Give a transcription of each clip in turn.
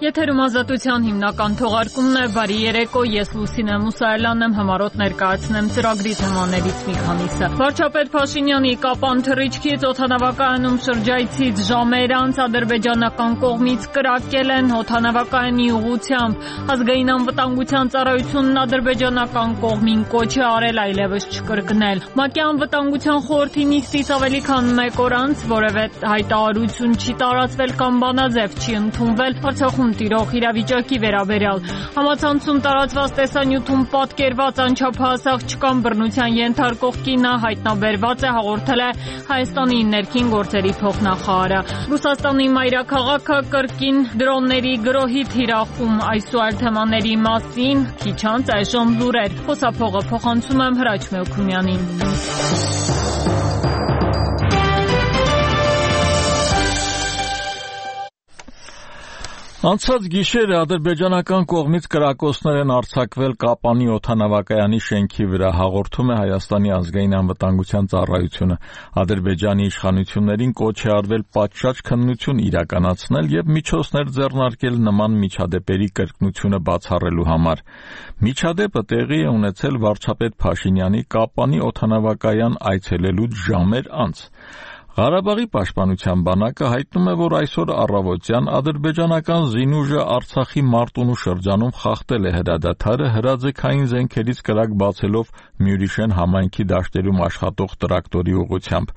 Եթերում ազատության հիմնական թողարկումն է, բարի երեկո, ես Լուսինե Մուսայելյանն եմ, համառոտ ներկայացնեմ ծրագրի թեմաներից մի քանիսը։ Վարչապետ Փաշինյանի կապան թռիչքից օդանավակայանում շրջայցից ժամեր անց ադրբեջանական կողմից կրակել են օդանավակայանի ուղղությամբ։ Ազգային անվտանգության ծառայությունն ադրբեջանական կողմին կոչ է արել այլևս չկրկնել։ ՄԱԿ-ի անվտանգության խորհրդի նիստից ավելի քան մեկ օր անց որևէ հայտարարություն չի տարածվել կամ բանաձև չի ընդունվել Արցախում տիրող իրավիճակի վերաբերյալ։ Համացանցում տարածված տեսանյութում պատկերված անչափահասակ չկան բռնության ենթարկող կինը հայտնաբերված է, հաղորդել է Հայաստանի ներքին գործերի փոխնախարարը։ Ռուսաստանի մայրաքաղաքը կրկին դրոնների գրոհի թիրախում, այս ու այլ թեմաների մասին քիչ անց այժմ լուրեր։ Խոսափողը փոխանցում եմ Հրաչ Մեոքումյանին։ Անցած գիշերը ադրբեջանական կողմից կրակոցներ են արձակվել Կապանի օդանավակայանի շենքի վրա, հաղորդում է Հայաստանի ազգային անվտանգության ծառայությունը։ Ադրբեջանի իշխանություններին կոչ է արվել պատշաճ քննություն իրականացնել եւ միջոցներ ձեռնարկել նման միջադեպերի կրկնությունը բացառելու համար։ Միջադեպը տեղի է ունեցել վարչապետ Փաշինյանի Կապանի օդանավակայան այցելելուց ժամեր անց։ Ղարաբաղի պաշտպանության բանակը հայտնում է, որ այսօր առավոտյան ադրբեջանական զինուժը Արցախի Մարտունու շրջանում խախտել է հրադադարը հրաձգային զենքերից կրակ բացելով Մյուրիշեն համայնքի դաշտերում աշխատող տրակտորի ուղղությամբ։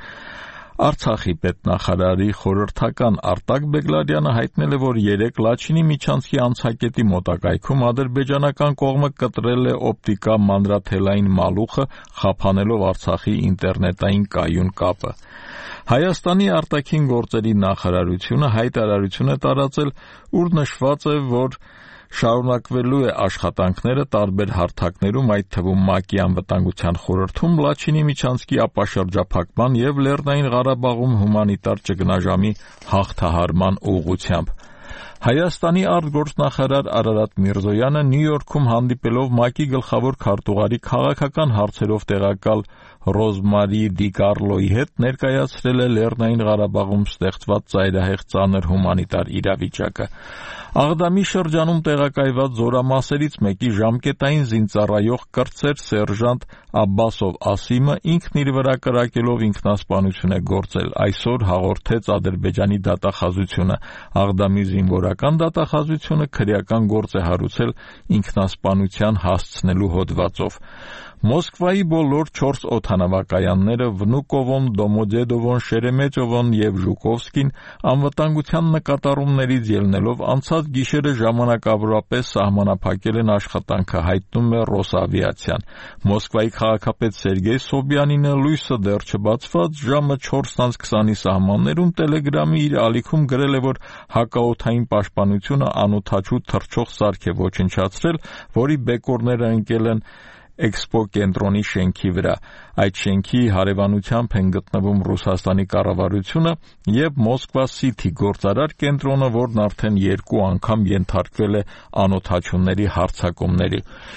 Արցախի պետնախարարի խորհրդական Արտակ Բեգլարյանը հայտնել է, որ 3 Լաչինի միջանցքի անցակետի մոտակայքում ադրբեջանական կողմը կտրել է օպտիկա մանրաթելային մալուխը, խափանելով Արցախի ինտերնետային կայուն կապը։ Հայաստանի արտաքին գործերի նախարարությունը հայտարարություն է տարածել, ուր նշված է, որ շարունակվելու է աշխատանքները տարբեր հարթակներում, այդ թվում ՄԱԿ-ի անվտանգության խորհրդում, Լաչինի միջանցքի ապաշրջափակման եւ Լեռնային Ղարաբաղում հումանիտար ճգնաժամի հաղթահարման ուղղությամբ։ Հայաստանի արտգործնախարար Արարատ Միրզոյանը Նյու Յորքում հանդիպելով ՄԱԿ-ի գլխավոր քարտուղարի քաղաքական հարցերով տեղակալ Ռոզմարի Դի Կարլոյի հետ ներկայացրել է Լեռնային Ղարաբաղում ստեղծված ծայրահեղ ծանր հումանիտար իրավիճակը։ Աղդամի շրջանում տեղակայված զորամասերից մեկի ժամկետային զինծառայող կրտսեր սերժանտ Աբբասով Ասիմը ինքն իր վրա կրակելով ինքնասպանություն է գործել, այսօր հաղորդեց Ադրբեջանի դատախազությունը։ Աղդամի զինվորական դատախազությունը քրեական գործ է հարուցել ինքնասպանության հասցնելու հոդվածով։ Մոսկվայի բոլոր 4 օդանավակայանները Վնուկովոն, Դոմոդեդովոն, Շերեմեթովոն եւ Ժուկովսկին անվտանգության նկատառումներից ելնելով անցած գիշերը ժամանակավորապես սահմանափակել են աշխատանքը, հայտնում է Ռոսավիացիան։ Մոսկվայի քաղաքապետ Սերգեյ Սոբյանինը լույսը դեռ չբացված ժամը 4:20-ի սահմաններում Տելեգրամի իր ալիքում գրել է, որ հակաօդային պաշտպանությունը անօդաչու թռչող սարք է ոչնչացրել, որի բեկորները ընկել են Էքսպո կենտրոնի շենքի վրա։ Այդ շենքի հարևանությամբ են գտնվում Ռուսաստանի կառավարությունը եւ Մոսկվա Սիթի գործարար կենտրոնը, որն արդեն 2 անգամ ենթարկվել է անօդաչուների հարձակումների։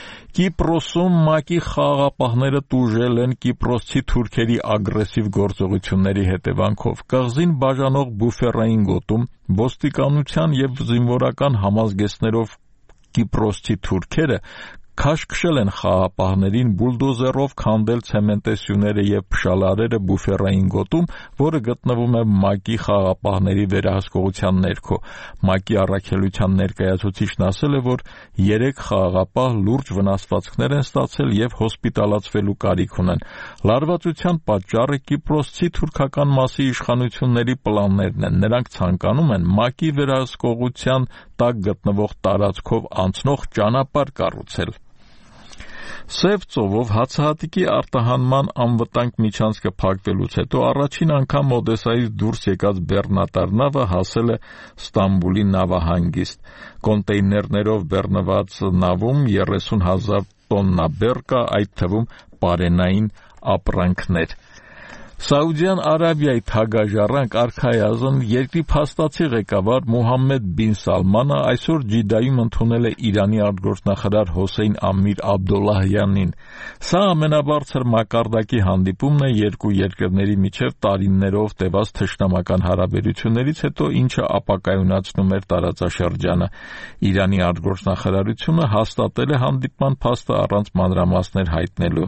Կիպրոսում ՄԱԿ-ի խաղաղապահները տուժել են կիպրոսցի թուրքերի ագրեսիվ գործողությունների հետևանքով։ Կղզին բաժանող բուֆերային գոտում ոստիկանության եւ զինվորական համազգեստներով կիպրոսցի թուրքերը քաշքշել են խաղաղապահներին բուլդոզերով քանդել ցեմենտեսյուները եւ փշալարերը բուֆերային գոտում, որը գտնվում է ՄԱԿ-ի խաղաղապահների վերահսկողության ներքո։ ՄԱԿ-ի առաքելության ներկայացուցիչն ասել է, որ 3 խաղաղապահ լուրջ վնասվածքներ են ստացել եւ հոսպիտալացվելու կարիք ունեն։ Լարվածության պատճառը կիպրոսցի թուրքական մասի իշխանությունների պլաններն են։ Նրանք ցանկանում են ՄԱԿ-ի վերահսկողության տակ գտնվող տարածքով անցնող ճանապարհ կառուցել։ Սև ծովով հացահատիկի արտահանման անվտանգ միջանցքը փակվելուց հետո առաջին անգամ Օդեսայից դուրս եկած բեռնատար նավը հասել է Ստամբուլի նավահանգիստ։ Կոնտեյներներով բեռնված նավում 30,000 տոննա բեռ կա, այդ թվում պարենային ապրանքներ։ Սաուդյան Արաբիայի թագաժառանգ արքայազն երկրի փաստացի ղեկավար Մուհամմեդ բին Սալմանը այսօր Ջիդայում ընդունել է Իրանի արտգործնախարար Հոսեյն Ամիր Աբդոլլահյանին։ Սա ամենաբարձր մակարդակի հանդիպումն է երկու երկրների միջև տարիներով տևած թշնամական հարաբերություններից հետո, ինչը ապակայունացնում էր տարածաշրջանը։ Իրանի արտգործնախարարությունը հաստատել է հանդիպման փաստը առանց մանրամասներ հայտնելու։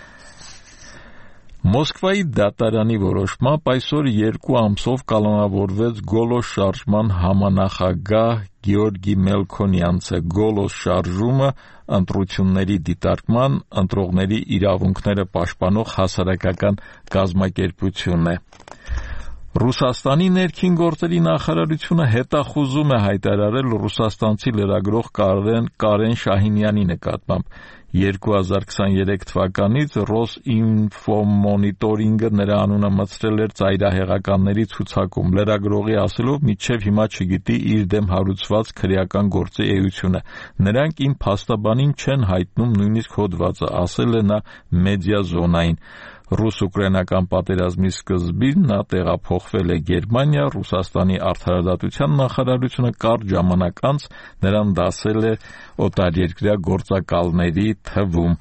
Մոսկվայի դատարանի որոշմամբ այսօր 2 ամսով կալանավորվեց Գոլոս շարժման համանախագահ Գեորգի Մելքոնյանցը։ Գոլոս շարժումը ընտրությունների դիտարկման, ընտրողների իրավունքները պաշտպանող հասարակական կազմակերպություն է։ Ռուսաստանի ներքին գործերի նախարարությունը հետախուզում է հայտարարել ռուսաստանցի լրագրող Կարեն Շահինյանի նկատմամբ։ 2023 թվականից Ռոսինֆոմոնիտորինգը նրա անունը մտցրել էր ծայրահեղականների ցուցակում։ Լրագրողի ասելով, մինչև հիմա չգիտի իր դեմ հարուցված քրեական գործի էությունը։ Նրանք իմ փաստաբանին չեն հայտնում նույնիսկ հոդվածը, ասել է նա մեդիա զոնային։ Ռուս-ուկրաինական պատերազմի սկզբին նա տեղափոխվել է Գերմանիա, Ռուսաստանի արդարադատության նախարարությունը կարճ ժամանակ անց նրան դասել է օտարերկրյա գործակալների թվում։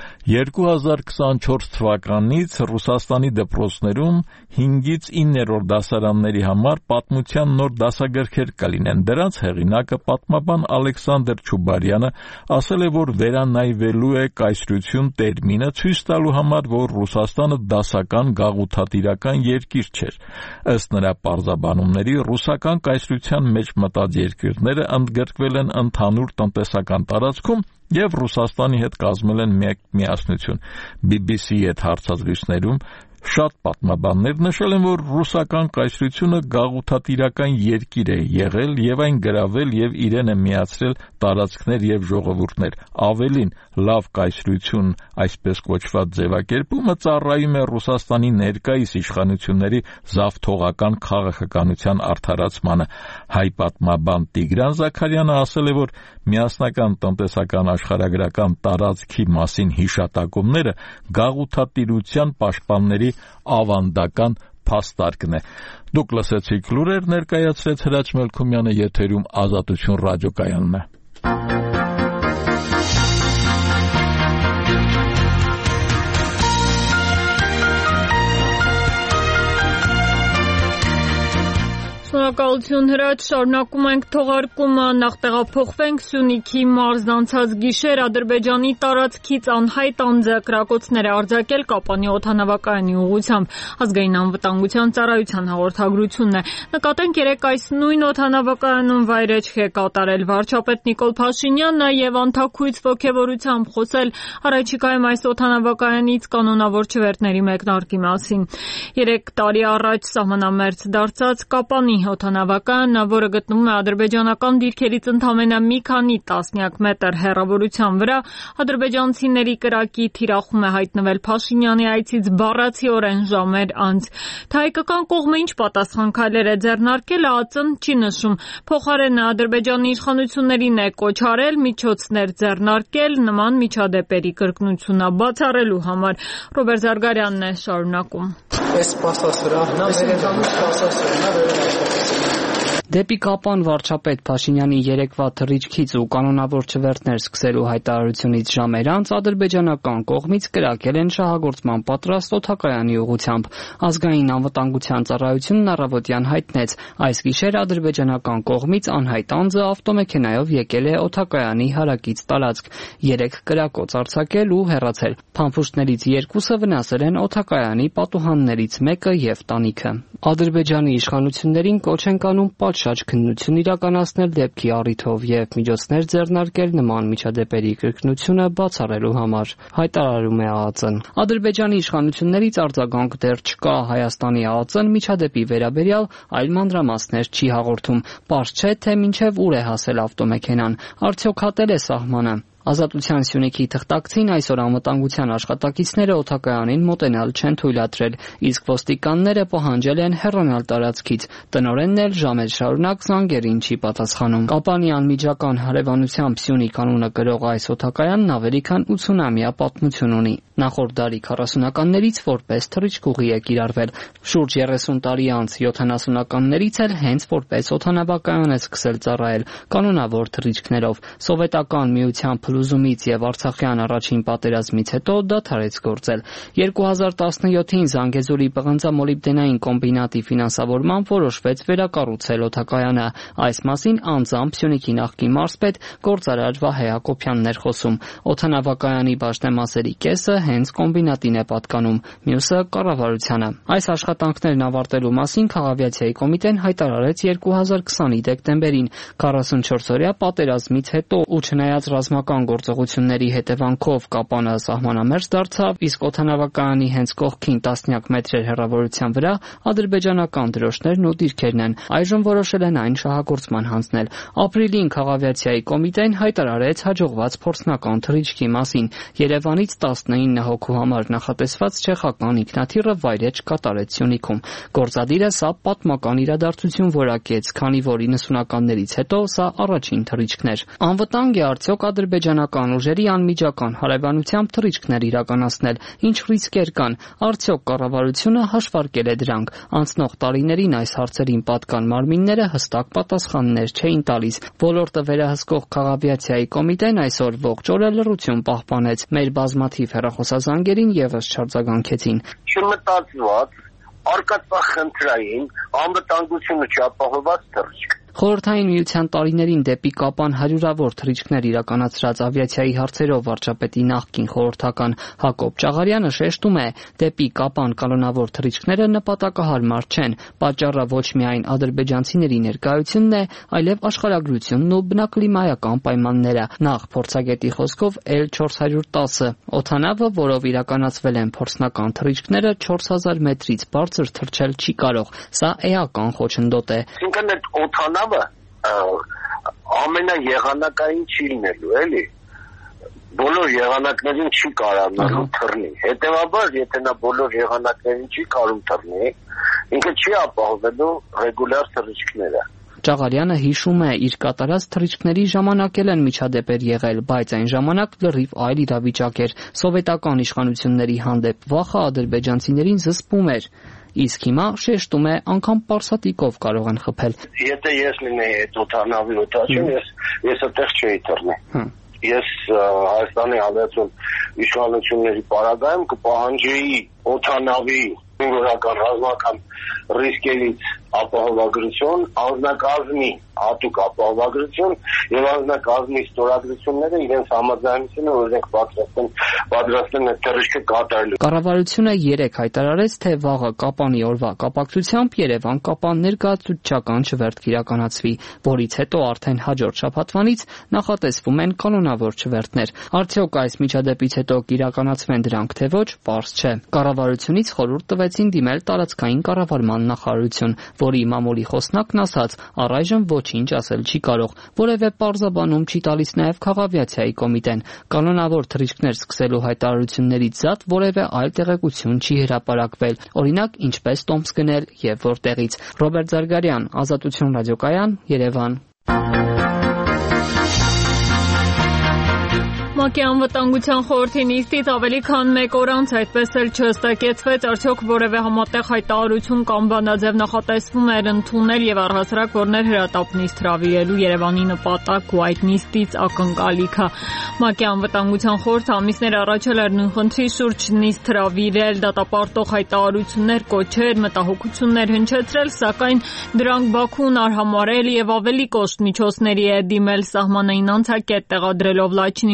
2024 թվականից Ռուսաստանի դպրոցներում 5-ից 9-րդ դասարանների համար պատմության նոր դասագրքեր կլինեն։ Դրանց հեղինակը պատմաբան Ալեքսանդր Չուբարյանը ասել է, որ վերանայվելու է կայսրություն տերմինը, ցույց տալու համար, որ Ռուսաստանը դասական գաղութատիրական երկիր չէր։ Ըստ նրա պարզաբանումների, ռուսական կայսրության մեջ մտած երկրները ընդգրկվել են ընդհանուր տնտեսական տարածքում և Ռուսաստանի հետ կազմել են մեկ միասնություն։ BBC-ի հետ հարցազրույցներում շատ պատմաբաններ նշել են, որ ռուսական կայսրությունը գաղութատիրական երկիր է եղել և այն գրավել և իրեն է միացրել տարածքներ և ժողովուրդներ։ Ավելին, լավ կայսրություն, այսպես կոչված ձևակերպումը ծառայում է Ռուսաստանի ներկայիս իշխանությունների զավթողական քաղաքականության արդարացմանը։ Հայ պատմաբան Տիգրան Զաքարյանը ասել է, որ միասնական տնտեսական աշխարհագրական տարածքի մասին հիշատակումները գաղութատիրության պաշտպանների ավանդական փաստարկն է։ Դուք լսեցիք լուրեր, ներկայացրեց Հրաչ Մելքումյանը, եթերում Ազատություն ռադիոկայանն է։ Շնորհակալություն Հրաչ, շարունակում ենք թողարկումը, նախ տեղափոխվենք Սյունիքի մարզ անցած գիշեր Ադրբեջանի տարածքից անհայտ անձը կրակոցներ է արձակել Կապանի օդանավակայանի ուղղությամբ։ Ազգային անվտանգության ծառայության հաղորդագրությունն է։ Նկատենք երեկ այս նույն օդանավակայանում վայրեջք է կատարել վարչապետ Նիկոլ Փաշինյանը եւ անթաքույց ոգևորությամբ խոսել առաջիկայում այս օդանավակայանից կանոնավոր չվերթների մեկնարկի մասին։ 3 տարի առաջ սահմանամերձ դարձած Կապանի օդանավակայանն, որը գտնվում է ադրբեջանական դիրքերից ընդամենը մի քանի տասնյակ մետր հեռավորության վրա, ադրբեջանցիների կրակի թիրախում է հայտնվել Փաշինյանի այցից բառացիորեն ժամեր անց։ Թե հայկական կողմը ինչ պատասխան քայլեր է ձեռնարկել, ԱԱԾ-ն չի նշում։ Փոխարենը Ադրբեջանի իշխանություններին է կոչ արել միջոցներ ձեռնարկել նման միջադեպերի կրկնությունը բացառելու համար։ Ռոբերտ Զարգարյանն է շարունակում։ Դեպի Կապան վարչապետ Փաշինյանի երեկվա թռիչքից ու կանոնավոր չվերթներ սկսելու հայտարարությունից ժամեր անց ադրբեջանական կողմից կրակել են շահագործման պատրաստ օդակայանի ուղղությամբ։ Ազգային անվտանգության ծառայությունն առավոտյան հայտնեց, այս գիշեր ադրբեջանական կողմից անհայտ անձը ավտոմեքենայով եկել է օդակայանի հարակից տարածք, 3 կրակոց արձակել ու հեռացել։ Փամփուշտներից 2-ը վնասել են օդակայանի պատուհաններից մեկը և տանիքը։ Ադրբեջանի իշխանություններին կոչ են անում պատշաճ քննություն իրականացնել դեպքի առիթով և միջոցներ ձեռնարկել նման միջադեպերի կրկնությունը բացառելու համար, հայտարարում է ԱԱԾ-ն։ Ադրբեջանի իշխանություններից արձագանք դեռ չկա։ Հայաստանի ԱԱԾ-ն միջադեպի վերաբերյալ այլ մանրամասներ չի հաղորդում։ Պարզ չէ, թե մինչև ուր է հասել ավտոմեքենան, արդյոք հատել է սահմանը։ Ազատության Սյունիքի թղթակցին այսօր անվտանգության աշխատակիցները օդակայանին մոտենալ չեն թույլատրել, իսկ ոստիկանները պահանջել են հեռանալ տարածքից։ Տնօրենն էլ ժամեր շարունակ զանգերին չի պատասխանում։ Կապանի անմիջական հարևանությամբ Սյունիք անունը կրող այս օդակայանն ավելի քան 80-ամյա պատմություն ունի։ Նախորդ դարի 40-ականներից որպես թռիչքուղի է կիրառվել։ Շուրջ 30 տարի անց 70-ականներից էլ հենց որպես օդանավակայան է սկսել ծառայել կանոնավոր թռիչքներով։ Սովետական միության փլուզումից եւ Արցախյան առաջին պատերազմից հետո դադարեց գործել։ 2017-ին Զանգեզուրի պղնձամոլիբդենային կոմբինատի ֆինանսավորմամբ որոշվեց վերակառուցել օդակայանը։ Այս մասին անձամբ Սյունիքի նախկին մարզպետ գործարար Վահե Հակոբյանն էր խոսում։ Օդանավակայանի բաժնեմասերի կեսը հենց կոմբինատին է պատկանում, մյուսը կառավարությանը։ Այս աշխատանքներն ավարտելու մասին Քաղավիացիայի կոմիտեն հայտարարեց 2020-ի դեկտեմբերին 44-օրյա պատերազմից հետո ու չնայած ռազմական գործողությունների հետևանքով Կապանը սահմանամերձ դարձավ, իսկ օդանավակայանի հենց կողքին տասնյակ մետրեր հեռավորության վրա ադրբեջանական դրոշներն ու դիրքերն են։ Այժմ որոշել են այն շահագործման հանձնել։ Ապրիլին Քաղավիացիայի կոմիտեն հայտարարեց հաջողված փորձնական թռիչքի մասին։ Երևանից 19 հոգու համար նախատեսված չեխական ինքնաթիռը վայրէջք կատարեց Սյունիքում։ Գործադիրը սա պատմական իրադարձություն որակեց, քանի որ 90-ականներից հետո սա առաջին թռիչքն էր։ Անվտանգ է արդյոք ադրբեջանական ուժերի անմիջական հարևանությամբ թռիչքներ իրականացնել, ինչ ռիսկեր կան, արդյոք կառավարությունը հաշվարկել է դրանք։ Անցնող տարիներին այս հարցերին պատկան մարմինները հստակ պատասխաններ չէին տալիս։ Ոլորտը վերահսկող Քաղավիացիայի կոմիտեն այսօր ողջ օրը լռություն պահպանեց։ Մեր բազմաթիվ հեռախոսազանգերին եւս չարձագանքեցին։ Չմտածված, արկածախնդրային, անվտանգությունը չապահովված թռիչք։ Խորհրդային միության տարիներին դեպի Կապան հարյուրավոր թռիչքներ իրականացրած ավիացիայի հարցերով վարչապետի նախկին խորհրդական Հակոբ Ճաղարյանը շեշտում է, դեպի Կապան կանոնավոր թռիչքները նպատակահարմար չեն, պատճառը ոչ միայն ադրբեջանցիների ներկայությունն է, այլև աշխարհագրությունն ու բնակլիմայական պայմանները։ Նախ փորձագետի խոսքով L410 օդանավը, որով իրականացվել են փորձնական թռիչքները, 4000 մետրից բարձր թռչել չի կարող։ Սա էական խոչընդոտ է։ Այսինքն այդ օդանավը ամենաեղանակային չի լինելու, էլի։ Բոլոր եղանակներին չի կարողանալու թռնի։ Հետևաբար, եթե նա բոլոր եղանակներին չի կարող թռնի, ինքը չի ապահովելու ռեգուլյար թռիչքները։ Ճաղարյանը հիշում է, իր կատարած թռիչքների ժամանակ էլ են միջադեպեր եղել, բայց այն ժամանակ լրիվ այլ իրավիճակ էր։ Սովետական իշխանությունների հանդեպ վախը ադրբեջանցիներին զսպում էր։ Իսկ հիմա շեշտում է, անգամ պարսատիկով կարող են խփել։ Եթե ես լինեի այդ օդանավի օդաչին, ես այդտեղ չէի թռնի։ Ես Հայաստանի Հանրապետության իշխանությունների պարագայում կպահանջեի օդանավի որական ռազմական ռիսկերից ապահովագրություն, անձնակազմի հատուկ ապահովագրություն եւ անձնակազմի ստորագրությունները իրենց համաձայնությունը օրենք պատրաստեն այդ թռիչքը կատարելու։ Կառավարությունը 3 հայտարարեց, թե վաղը Կապանի օրվա կապակցությամբ Երևան-Կապան ներկայացուցչական չվերթ կիրականացվի, որից հետո արդեն հաջորդ շաբաթվանից նախատեսվում են կանոնավոր չվերթներ։ Արդյոք այս միջադեպից հետո կիրականացվեն դրանք թե ոչ, պարզ չէ։ Կառավարությունից խորհուրդ տվեցին դիմել տարածքային կառավարման նախարարություն, որի մամուլի խոսնակն ասաց, առայժմ ոչինչ ասել չի կարող, որևէ պարզաբանում չի տալիս նաև Քաղավիացիայի կոմիտեն։ Կանոնավոր թռիչքներ սկսելու հայտարարություններից զատ որևէ այլ տեղեկություն չի հրապարակվել, օրինակ ինչպես տոմս գնել եւ որտեղից։ Ռոբերտ Զարգարյան, Ազատություն ռադիոկայան, Երևան։ ՄԱԿ-ի անվտանգության խորհրդի նիստից ավելի քան 1 օր անց այդպես էլ չհստակեցվեց, արդյոք որևէ համատեղ հայտարարություն կամ բանաձև նախատեսվում էր ընդունել եւ առհասարակ որներ հրատապ նիստ հրավիրելու Երևանի նպատակ ու այդ նիստից ակնկալիքը։ ՄԱԿ-ի անվտանգության խորհուրդը ամիսներ առաջ էր նույն խնդրի շուրջ նիստ հրավիրել, դատապարտող հայտարարություններ կոչեր, մտահոգություններ հնչեցրել, սակայն դրանք Բաքուն արհամարհել եւ ավելի կոշտ միջոցների է դիմել սահմանային անցակետ տեղադրելով Լաչինի միջանցքում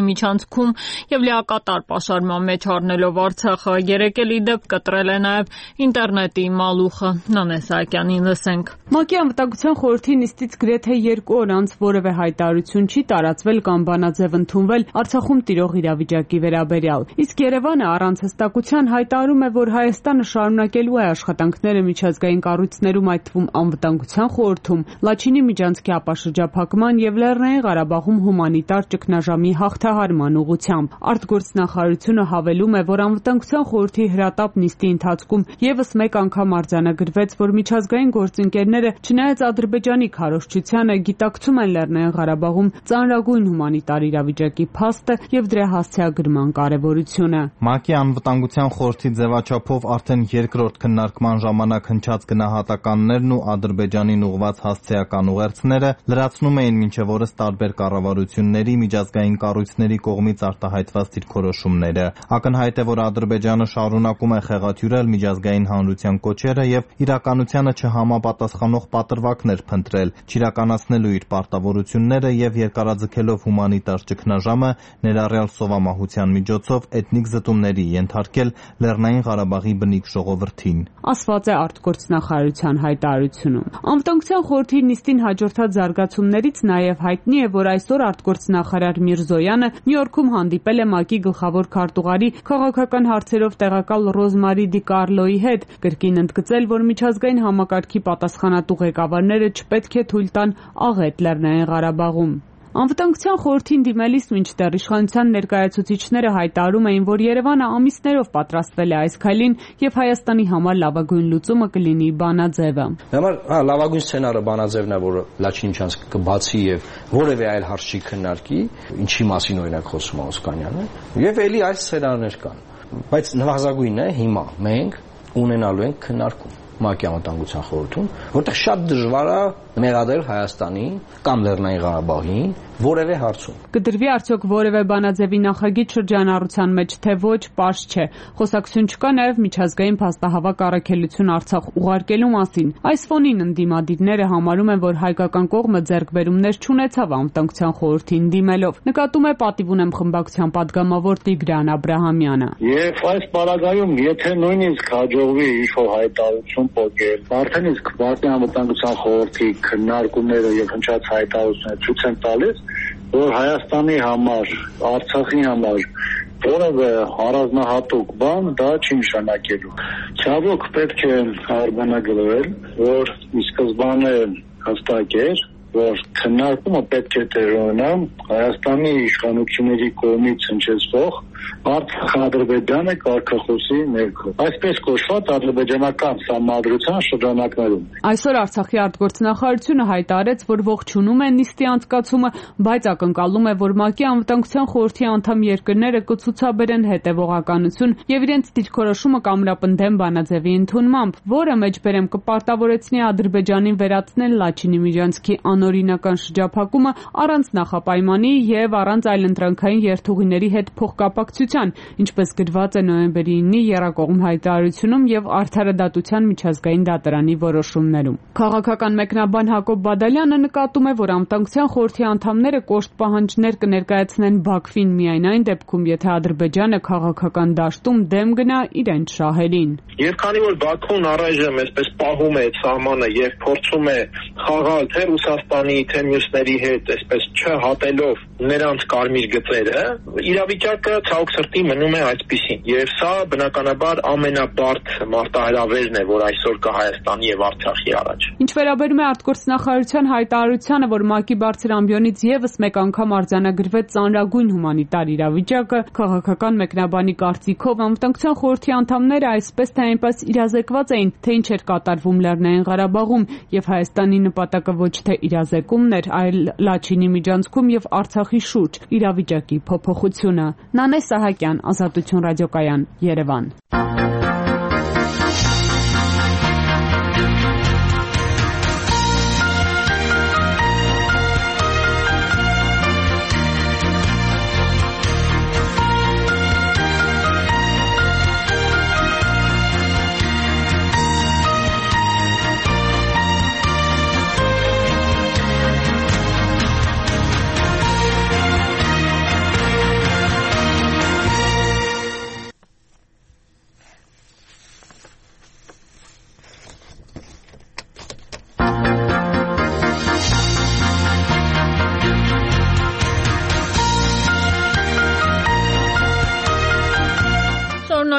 ընթացքում եւ լիակատար պաշարման մեջ առնելով Արցախը երեկելի դեպք կտրել է նաեւ ինտերնետի մալուխը։ Նանե Սահակյանին լսենք։ ՄԱԿ-ի անվտանգության խորհրդի նիստից գրեթե 2 օր անց որևէ հայտարարություն չի տարածվել կամ բանաձև ընդունվել Արցախում տիրող իրավիճակի վերաբերյալ։ Իսկ Երևանը առանց հստակության հայտարարում է, որ Հայաստանը շարունակելու է աշխատանքները միջազգային կառույցներում, այդ թվում անվտանգության խորհրդում, Լաչինի միջանցքի ապաշրջափակման եւ Լեռնային Ղարաբաղում հումանիտար ճգնաժամի հաղթահարման ուղղությամբ։ Արտգործնախարարությունը հավելում է, որ անվտանգության խորհրդի հրատապ նիստի ընթացքում եւս մեկ անգամ արձանագրվեց, որ միջազգային գործընկերները, չնայած Ադրբեջանի քարոզչությանը, գիտակցում են Լեռնային Ղարաբաղում ծանրագույն հումանիտար իրավիճակի փաստը եւ դրա հասցեագրման կարեւորությունը։ ՄԱԿ-ի անվտանգության խորհրդի ձևաչափով արդեն երկրորդ քննարկման ժամանակ հնչած գնահատականներն ու Ադրբեջանին ուղղված հասցեական ուղերձները լրացնում էին մինչև օրս տարբեր կառավարությունների, միջազգային կառույցների կողմից արտահայտված դիրքորոշումները։ Ակնհայտ է, որ Ադրբեջանը շարունակում է խեղաթյուրել միջազգային հանրության կոչերը եւ իրականությանը չհամապատասխանող պատրվակներ փնտրել, չիրականացնելու իր պարտավորությունները եւ երկարաձգելով հումանիտար ճգնաժամը, ներառյալ սովամահության միջոցով էթնիկ զտումների ենթարկել Լեռնային Ղարաբաղի բնիկ ժողովրդին։ Ասված է արտգործնախարարության հայտարարությունում։ Անվտանգության խորհրդի նիստին հաջորդած զարգացումներից նաեւ հայտնի է, որ այսօր արտգործնախարար Միրզոյանը Նյու Յորքում հանդիպել է ՄԱԿ-ի գլխավոր քարտուղարի քաղաքական հարցերով տեղակալ Ռոզմարի Դի Կարլոյի հետ, կրկին ընդգծել, որ միջազգային համակարգի պատասխանատու ղեկավարները չպետք է թույլ տան աղետ Լեռնային Ղարաբաղում։ Անվտանգության խորհրդին դիմելիս մինչդեռ իշխանության ներկայացուցիչները հայտարարում էին, որ Երևանը ամիսներով պատրաստվել է այս քայլին եւ Հայաստանի համար լավագույն լուծումը կլինի բանաձևը։ Համար լավագույն սցենարը բանաձևն է, որ Լաչինի միջանցքը կբացի եւ որևէ այլ հարց չի քննարկի, ինչի մասին օրինակ խոսում է Օսկանյանը, եւ ելի այս սցենարներ կան։ Բայց նվազագույնն է հիմա մենք ունենալու ենք քննարկում ՄԱԿ-ի անվտանգության խորհրդում, որտեղ շատ դժվար է մեղադրել Հայաստանին կամ Լեռնային Ղարաբաղին որևէ հարցում։ Կդրվի արդյոք որևէ բանաձևի նախագիծ շրջանառության մեջ, թե ոչ, պարզ չէ։ Խոսակցություն չկա նաև միջազգային փաստահավաք առաքելություն Արցախ ուղարկելու մասին։ Այս ֆոնին ընդդիմադիրները համարում են, որ հայկական կողմը ձեռքբերումներ չունեցավ անվտանգության խորհրդին դիմելով։ Նկատում է պատիվ ունեմ խմբակցության падգամավոր Տիգրան Աբրահամյանը։ Եվ այս պարագայում, եթե նույնիսկ հաջողվի ինչ-որ հայտարարություն պոկել, արդեն իսկ ՄԱԿ-ի անվտանգության խորհրդի քննարկումները եւ հնչած հայտարարությունները ցույց են տալիս, որ Հայաստանի համար, Արցախի համար որևէ առանձնահատուկ բան դա չի նշանակելու։ Ցավոք պետք է արձանագրել, որ ի սկզբանե հստակ էր, որ քննարկումը պետք է տեղի ունենա Հայաստանի իշխանությունների կողմից հնչեցվող Արցախ-Ադրբեջանը կարգախոսի ներքո, այսպես կոչված ադրբեջանական սահմանադրության շրջանակներում։ Այսօր Արցախի արտգործնախարարությունը հայտարարեց, որ ողջունում է նիստի անցկացումը, բայց ակնկալում է, որ ՄԱԿ-ի անվտանգության խորհրդի անդամ երկրները կցուցաբերեն հետևողականություն եւ իրենց դիրքորոշումը կամրապնդեն բանաձևի ընդունմամբ, որը մեջբերեմ կպարտավորեցնի Ադրբեջանին վերացնել Լաչինի միջանցքի անօրինական շրջափակումը առանց նախապայմանի եւ առանց այլընտրանքային երթուղիների հետ փոխկապակցության, ինչպես գրված է նոյեմբերի 9-ի եռակողմ հայտարարությունում եւ Արդարադատության միջազգային դատարանի որոշումներում։ Քաղաքական մեկնաբան Հակոբ Բադալյանը նկատում է, որ անվտանգության խորհրդի անդամները կոշտ պահանջներ կներկայացնեն Բաքվին միայն այն դեպքում, եթե Ադրբեջանը քաղաքական դաշտում դեմ գնա իրենց շահերին։ Եվ քանի որ Բաքուն առայժմ այսպես պահում է սահմանը եւ փորձում է խաղալ թե Ռուսաստանի, թե մյուսների հետ, այսպես չհատելով նրանց կարմիր գծերը, իրավիճակը ցավոք սրտի մնում է այսպիսին։ Եվ սա բնականաբար ամենաբարդ մարտահրավերն է, որ այսօր կա Հայաստանի եւ Արցախի առաջ։ Ինչ վերաբերում է արտգործնախարարության հայտարարությանը, որ ՄԱԿ-ի բարձր ամբիոնից եւս մեկ անգամ արձանագրվեց ծանրագույն հումանիտար իրավիճակը, քաղաքական մեկնաբանի կարծիքով անվտանգության խորհրդի անդամները այսպես թե այնպես իրազեկված էին, թե ինչ էր կատարվում Լեռնային Ղարաբաղում, եւ Հայաստանի նպատակը ոչ թե իրազեկումն էր, այլ Լաչինի միջանցքում եւ Արցախի շուրջ իրավիճակի փոփոխությունը։ Նանե Սահակյան, Ազատություն ռադիոկայան, Երևան։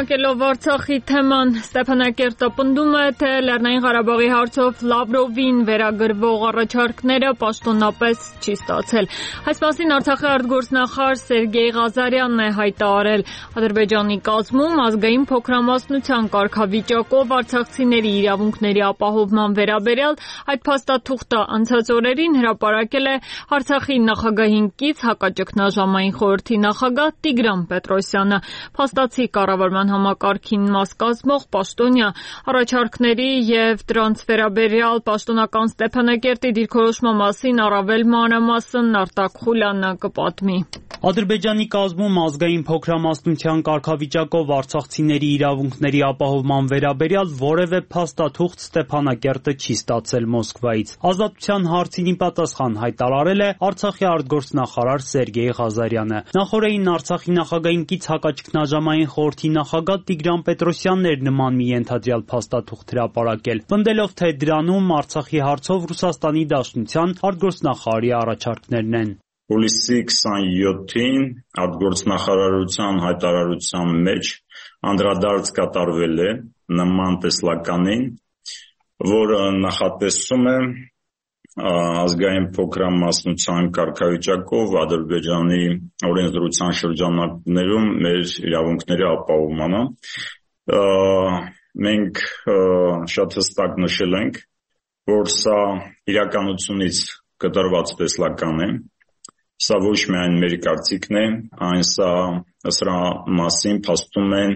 Շարունակելով Արցախի թեման, Ստեփանակերտը պնդում է, թե Լեռնային Ղարաբաղի հարցով Լավրովին վերագրվող առաջարկները պաշտոնապես չի ստացել։ Այս մասին Արցախի արտգործնախարար Սերգեյ Ղազարյանն է հայտարարել։ Ադրբեջանի կազմում ազգային փոքրամասնության կարգավիճակով արցախցիների իրավունքների ապահովման վերաբերյալ այդ փաստաթուղթը անցած օրերին հրապարակել է Արցախի նախագահին կից հակաճգնաժամային խորհրդի նախագահ Տիգրան Պետրոսյանը։ Փաստացի կառավարման համակարգին մաս կազմող պաշտոնյա առաջարկների եւ դրանց վերաբերյալ պաշտոնական Ստեփանակերտի դիրքորոշման մասին առավել մանրամասն Արտակ Խուլյանը կպատմի։ Ադրբեջանի կազմում ազգային փոքրամասնության կարգավիճակով արցախցիների իրավունքների ապահովման վերաբերյալ որևէ փաստաթուղթ Ստեփանակերտը չի ստացել Մոսկվայից։ Ազատության հարցին ի պատասխան հայտարարել է Արցախի արտգործնախարար Սերգեյ Ղազարյանը։ Նախորդին Արցախի նախագահին կից հակաճգնաժամային խորհրդի նախագահ Տիգրան Պետրոսյանն էր նման մի ենթադրյալ փաստաթուղթ հրապարակել, պնդելով, թե դրանում Արցախի հարցով Ռուսաստանի Դաշնության արտգործնախարարի առաջարկներն են։ Հուլիսի 27-ին արտգործնախարարության հայտարարության մեջ անդրադարձ կատարվել է նման տեսլականին, որը նախատեսում է ազգային փոքրամասնության կարգավիճակով Ադրբեջանի օրենսդրության շրջանակներում մեր իրավունքների ապահովմանը։ Մենք շատ հստակ նշել ենք, որ սա իրականությունից կտրված տեսլական է։ Սա ոչ միայն մեր կարծիքն է, սրա մասին փաստում են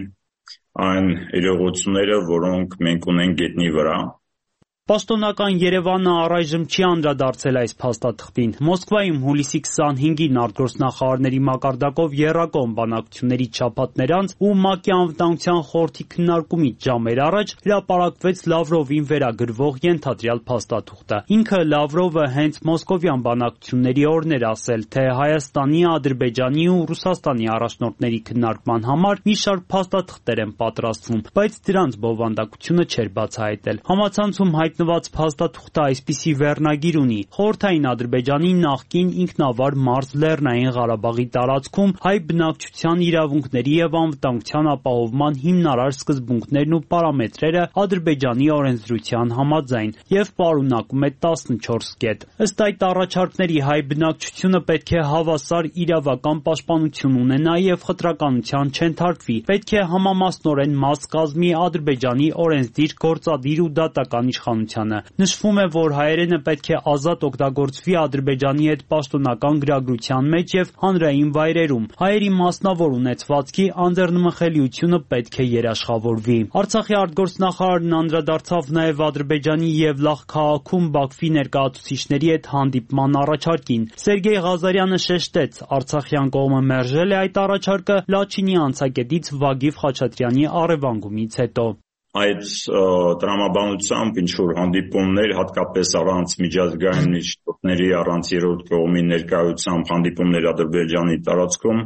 այն իրողությունները, որոնք մենք ունենք գետնի վրա։ Պաշտոնական Երևանը առայժմ չի անդրադարձել այս փաստաթղթին։ Մոսկվայում հուլիսի 25-ին արտգործնախարարների մակարդակով եռակողմ բանակցությունների չափածներ անց ու ՄԱԿ-ի անվտանգության խորհրդի քննարկումից ժամեր առաջ հրապարակվեց Լավրովին վերագրվող ենթադրյալ փաստաթուղթը։ Ինքը Լավրովը հենց մոսկովյան բանակցությունների օրն էր ասել, թե Հայաստանի, Ադրբեջանի ու Ռուսաստանի առաջնորդների քննարկման համար մի շարք փաստաթղթեր են պատրաստվում, բայց դրանց բովանդակությունը չէր բացահայտել։ Համացանցում հայտնված փաստաթուղթը այսպիսի վերնագիր ունի. Խորհրդային Ադրբեջանի նախկին ինքնավար մարզ Լեռնային Ղարաբաղի տարածքում հայ բնակչության իրավունքների եւ անվտանգության ապահովման հիմնարար սկզբունքներն ու պարամետրերը Ադրբեջանի օրենսդրության համաձայն եւ պարունակում է 14 կետ։ Ըստ այդ առաջարկների հայ բնակչությունը պետք է հավասար իրավական պաշտպանություն ունենա եւ խտրականության չընթարկվի, պետք է համամասնորեն մաս կազմի Ադրբեջանի օրենսդիր, գործադիր ու դատական իշխանությանը։ Նշվում է, որ հայերենը պետք է ազատ օգտագործվի Ադրբեջանի հետ պաշտոնական գրագրության մեջ եւ հանրային վայրերում։ Հայերի մասնավոր ունեցվածքի անձեռնմխելիությունը պետք է երաշխավորվի։ Արցախի արտգործնախարարն անդրադարձավ նաեւ Ադրբեջանի Եվլախ քաղաքում Բաքվի ներկայացուցիչների հետ հանդիպման առաջարկին։ Սերգեյ Ղազարյանը շեշտեց, արցախյան կողմը մերժել է այդ առաջարկը Լաչինի անցակետից Վագիվ Խաչատրյանի առևանգումից հետո։ Այդ տրամաբանությամբ ինչ-որ հանդիպումներ, հատկապես առանց միջազգային միջոցների, առանց երրորդ կողմի ներկայությամբ հանդիպումներ Ադրբեջանի տարածքում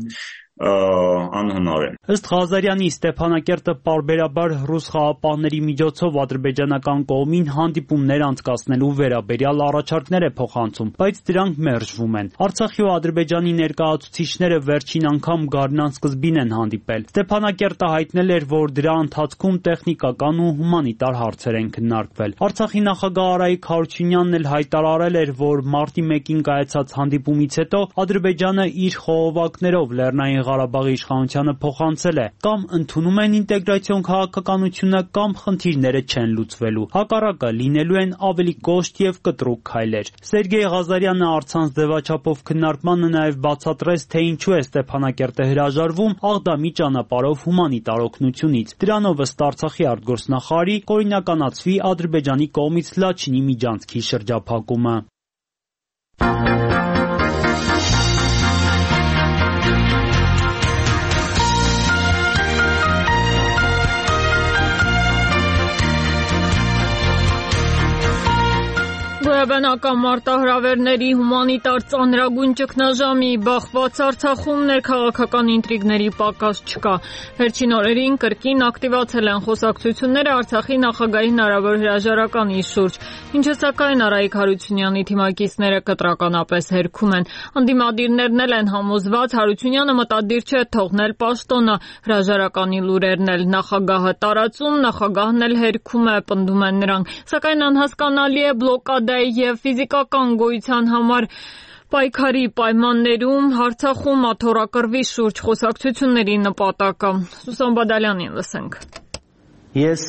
անհնար է։ Ըստ Ղազարյանի Ստեփանակերտը պարբերաբար ռուս խաղապահների միջոցով ադրբեջանական կողմին հանդիպումներ անցկացնելու վերաբերյալ առաջարկներ է փոխանցում, բայց դրանք մերժվում են։ Արցախի ու Ադրբեջանի ներկայացուցիչները վերջին անգամ գարնան սկզբին են հանդիպել։ Ստեփանակերտը հայտնել էր, որ դրա ընթացքում տեխնիկական ու հումանիտար հարցեր են քննարկվել։ Արցախի նախագահ Արայիկ Հարությունյանն էլ հայտարարել էր, որ մարտի 1-ին կայացած հանդիպումից հետո Ադրբեջանը իր խողովակներով Լեռնային Ղարաբաղի իշխանությանը փոխանցել է, կամ ընդունում են ինտեգրացիոն քաղաքականությունը, կամ խնդիրները չեն լուծվելու։ Հակառակը լինելու են ավելի կոշտ եւ կտրուկ քայլեր։ Սերգեյ Ղազարյանը առցանց ձևաչափով քննարկմանը նաեւ բացատրեց, թե ինչու է Ստեփանակերտը հրաժարվում Աղդամի ճանապարհով հումանիտար օգնությունից։ Դրանով ըստ Արցախի արտգործնախարարի կօրինականացվի Ադրբեջանի կողմից Լաչինի միջանցքի շրջափակումը։ Գոյաբանական մարտահրավերների հումանիտար ծանրագույն ճգնաժամի բախված Արցախում ներքաղաքական ինտրիգների պակաս չկա։ Վերջին օրերին կրկին ակտիվացել են խոսակցությունները Արցախի նախագահի հնարավոր հրաժարականի շուրջ, ինչը սակայն Արայիկ Հարությունյանի թիմակիցները կտրականապես հերքում են։ Անդիմադիրներն էլ են համոզված Հարությունյանը մտադիր չէ թողնել պաշտոնը, հրաժարականի լուրերն էլ նախագահը տարածում, նախագահն էլ հերքում է, պնդում են նրանք, սակայն անհասկանալի է բլոկադայի եւ ֆիզիկական գոյության համար պայքարի պայմաններում Արցախում աթոռակռվի շուրջ խոսակցությունների նպատակը։ Սուսան Բադալյանին լսենք։ Ես